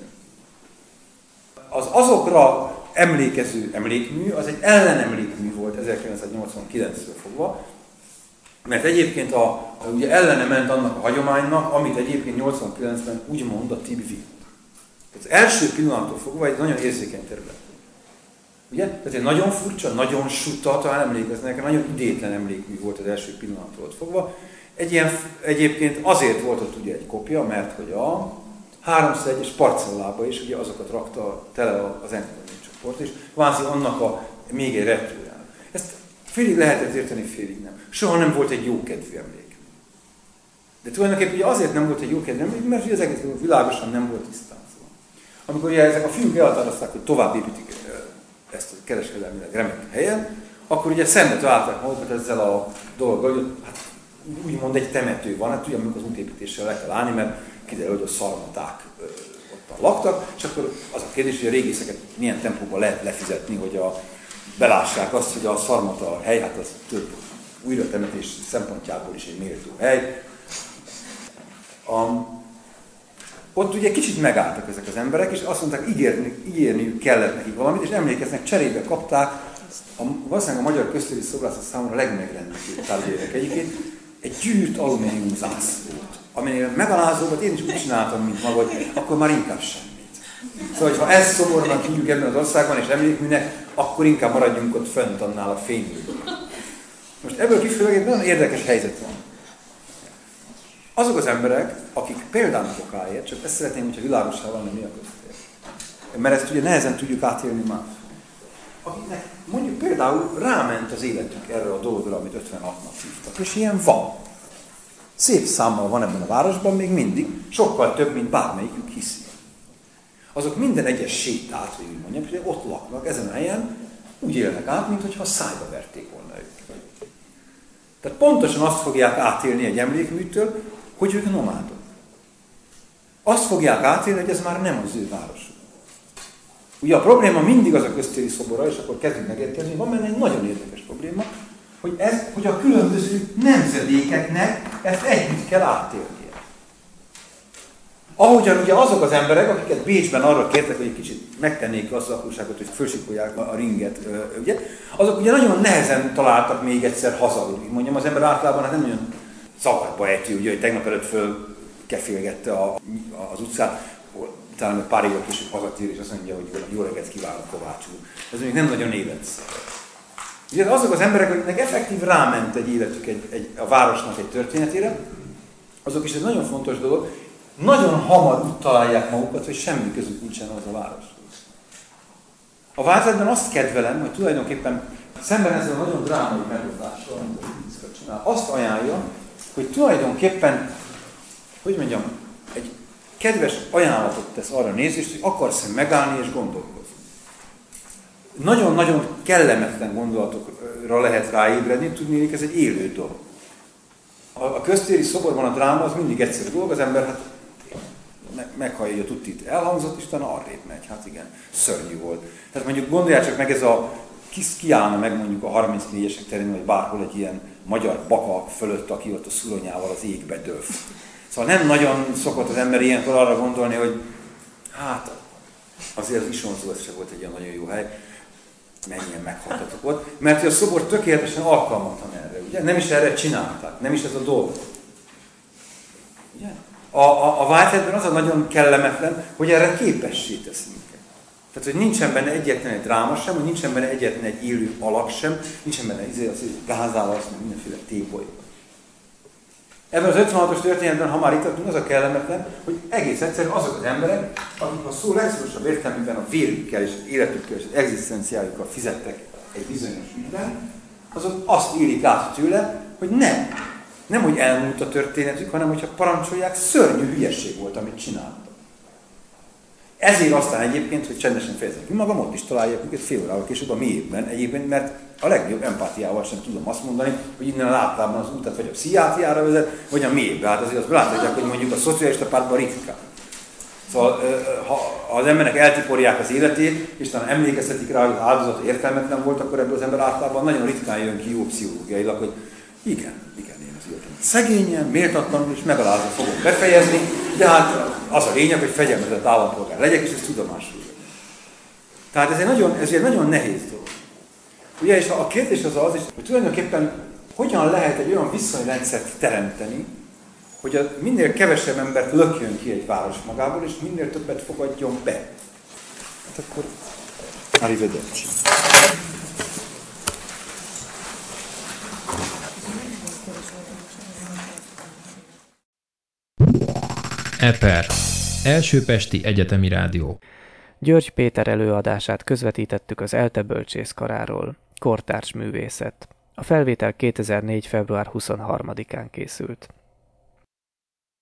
Az azokra emlékező emlékmű, az egy ellenemlékmű volt ezerkilencszáznyolcvankilenctől fogva, mert egyébként a, a, ugye ellene ment annak a hagyománynak, amit egyébként nyolcvankilencben úgymond a Tibi vitt. Az első pillanattól fogva egy nagyon érzékeny terület. Ugye? Tehát egy nagyon furcsa, nagyon sutta, talán emlékeznek, nagyon idétlen emlékmű volt az első pillanattól fogva. Egy ilyen, egyébként azért volt ott ugye egy kopja, mert hogy a háromszázegyes parcellába is ugye azokat rakta tele az enkölmény csoport, és kvázi annak a még egy retrójának. Ezt félig lehetett érteni, félig nem. Soha nem volt egy jókedvű emlék. De tulajdonképpen ugye azért nem volt egy jókedvű emlék, mert ugye az egész világosan nem volt tisztázva. Amikor ugye ezek a fiúk elhatározták, hogy tovább építik ezt a kereskedelmileg remek helyen, akkor ugye szembe találták magukat ezzel a dologgal, hogy hát úgymond egy temető van, hát ugye amikor az útépítéssel le kell állni, mert kiderül, hogy a szarmaták ö, ottan laktak, és akkor az a kérdés, hogy a régészeket milyen tempóban lehet lefizetni, hogy a, belássák azt, hogy a szarmata hely, hát az több újratemetés szempontjából is egy méltó hely. A, ott ugye kicsit megálltak ezek az emberek, és azt mondták, ígérni, ígérniük kellett nekik valamit, és emlékeznek, cserébe kapták, a, valószínűleg a magyar köztéri szobrászat számára a legmegrendítőbb tárgyérek egyébként, egy gyűrt alumínium zászlót, aminél megalázóbbat én is úgy csináltam, mint maga, hogy akkor már inkább semmit. Szóval, ha ezt szobornak hívjuk ebben az országban, és emlékműnek, akkor inkább maradjunk ott fönt annál a fényből. Most ebből kifolyólag egy nagyon érdekes helyzet van. Azok az emberek, akik például okáért, csak ezt szeretném, hogyha világosá van, mi a köztér. Mert ezt ugye nehezen tudjuk átélni már. Akiknek mondjuk például ráment az életük erre a dologra, amit ötvenhatnak hívtak. És ilyen van. Szép számmal van ebben a városban még mindig, sokkal több, mint bármelyikük hiszi. Azok minden egyes sétát, hogy úgy mondjam, hogy ott laknak, ezen a helyen, úgy élnek át, mintha szájba verték volna őket. Tehát pontosan azt fogják átélni egy emlékműtől, hogy ők nomádok. Azt fogják átélni, hogy ez már nem az ő városuk. Ugye a probléma mindig az a köztéri szobora, és akkor kezdjük megérkezni, van benne egy nagyon érdekes probléma, hogy, ez, hogy a különböző nemzedékeknek ezt együtt kell átélnie. Ahogyan ugye azok az emberek, akiket Bécsben arra kértek, hogy egy kicsit megtennék azt az apróságot, hogy fölsikolják a ringet, ugye, azok ugye nagyon nehezen találtak még egyszer haza. Mondjam, az ember általában hát nem olyan zavarba ejti, ugye, hogy tegnap előtt fölkefélgette a, az utcát, talán egy pár évvel később hazatér, és azt mondja, hogy jó reggelt kívánok, Kovács úr. Ez még nem nagyon életszerű. Ugye azok az emberek, akiknek effektív ráment egy életük egy, egy, a városnak egy történetére, azok is egy nagyon fontos dolog, nagyon hamar úgy találják magukat, hogy semmi közük nincsen az a városhoz. A vázlatban azt kedvelem, hogy tulajdonképpen szemben ezzel a nagyon drámai megoldással, amit csinál, azt ajánlja, hogy tulajdonképpen, hogy mondjam, egy kedves ajánlatot tesz arra nézést, hogy akarsz megállni és gondolkozni. Nagyon-nagyon kellemetlen gondolatokra lehet ráébredni, tudni, ez egy élő dolog. A köztéri szoborban a dráma az mindig egyszerű dolog, az ember hát meghallja, hogy a tuttit elhangzott, és utána arrébb megy. Hát igen, szörnyű volt. Tehát mondjuk gondoljál csak meg, ez a ki kiállna meg mondjuk a harmincnégyesek terén, vagy bárhol egy ilyen magyar baka fölött, aki ott a szuronyával az égbe döf. Szóval nem nagyon szokott az ember ilyenkor arra gondolni, hogy hát azért az Isonzó ez sem volt egy ilyen nagyon jó hely, mennyien meghaltatok ott, mert a szobor tökéletesen alkalmatlan erre, ugye? Nem is erre csinálták, nem is ez a dolog. Ugye? A, a, a Whiteheadben az a nagyon kellemetlen, hogy erre képessé tesz minket. Tehát, hogy nincsen benne egyetlen egy dráma sem, hogy nincsen benne egyetlen egy élő alak sem, nincsen benne izé, az, hogy gázával, azt mindenféle tépoly. Ebben az ötvenhatos történetben, ha már itt adunk, az a kellemetlen, hogy egész egyszerűen azok az emberek, akik a szó legszorosabb értelmében a vérükkel és az életükkel és az egzisztenciájukkal fizettek egy bizonyos ügyben, azok azt élik át tőle, hogy nem. Nem, hogy elmúlt a történetük, hanem hogyha parancsolják, szörnyű hülyesség volt, amit csináltak. Ezért aztán egyébként, hogy csendesen fejezem ki magam, ott is találják őket fél órával később a mélyében egyébként, mert a legjobb empátiával sem tudom azt mondani, hogy innen a láttában az utat vagy a pszichiátriára vezet, vagy a mélybe. Hát azért azt láthatják, hogy mondjuk a szocialista pártban ritkán. Szóval ha az embernek eltiporják az életét, és talán emlékeztetik rá, hogy az áldozat értelmetlen volt, akkor ebből az ember általában nagyon ritkán jön ki jó pszichológiailag, hogy igen, igen, én az életem szegényen, méltatlanul és megalázva fogom befejezni, de hát az a lényeg, hogy fegyelmezett állampolgár legyek, és ez tudomásul. Tehát ez egy nagyon, ez egy nagyon nehéz dolog. Ugye, és a kérdés az az, hogy tulajdonképpen hogyan lehet egy olyan viszonyrendszert teremteni, hogy a minél kevesebb embert lökjön ki egy város magából, és minél többet fogadjon be. Hát akkor arrivederci. Eper. Első pesti egyetemi rádió. György Péter előadását közvetítettük az ELTE bölcsészkaráról. Kortárs művészet. A felvétel kétezer-négy. február huszonharmadikán készült.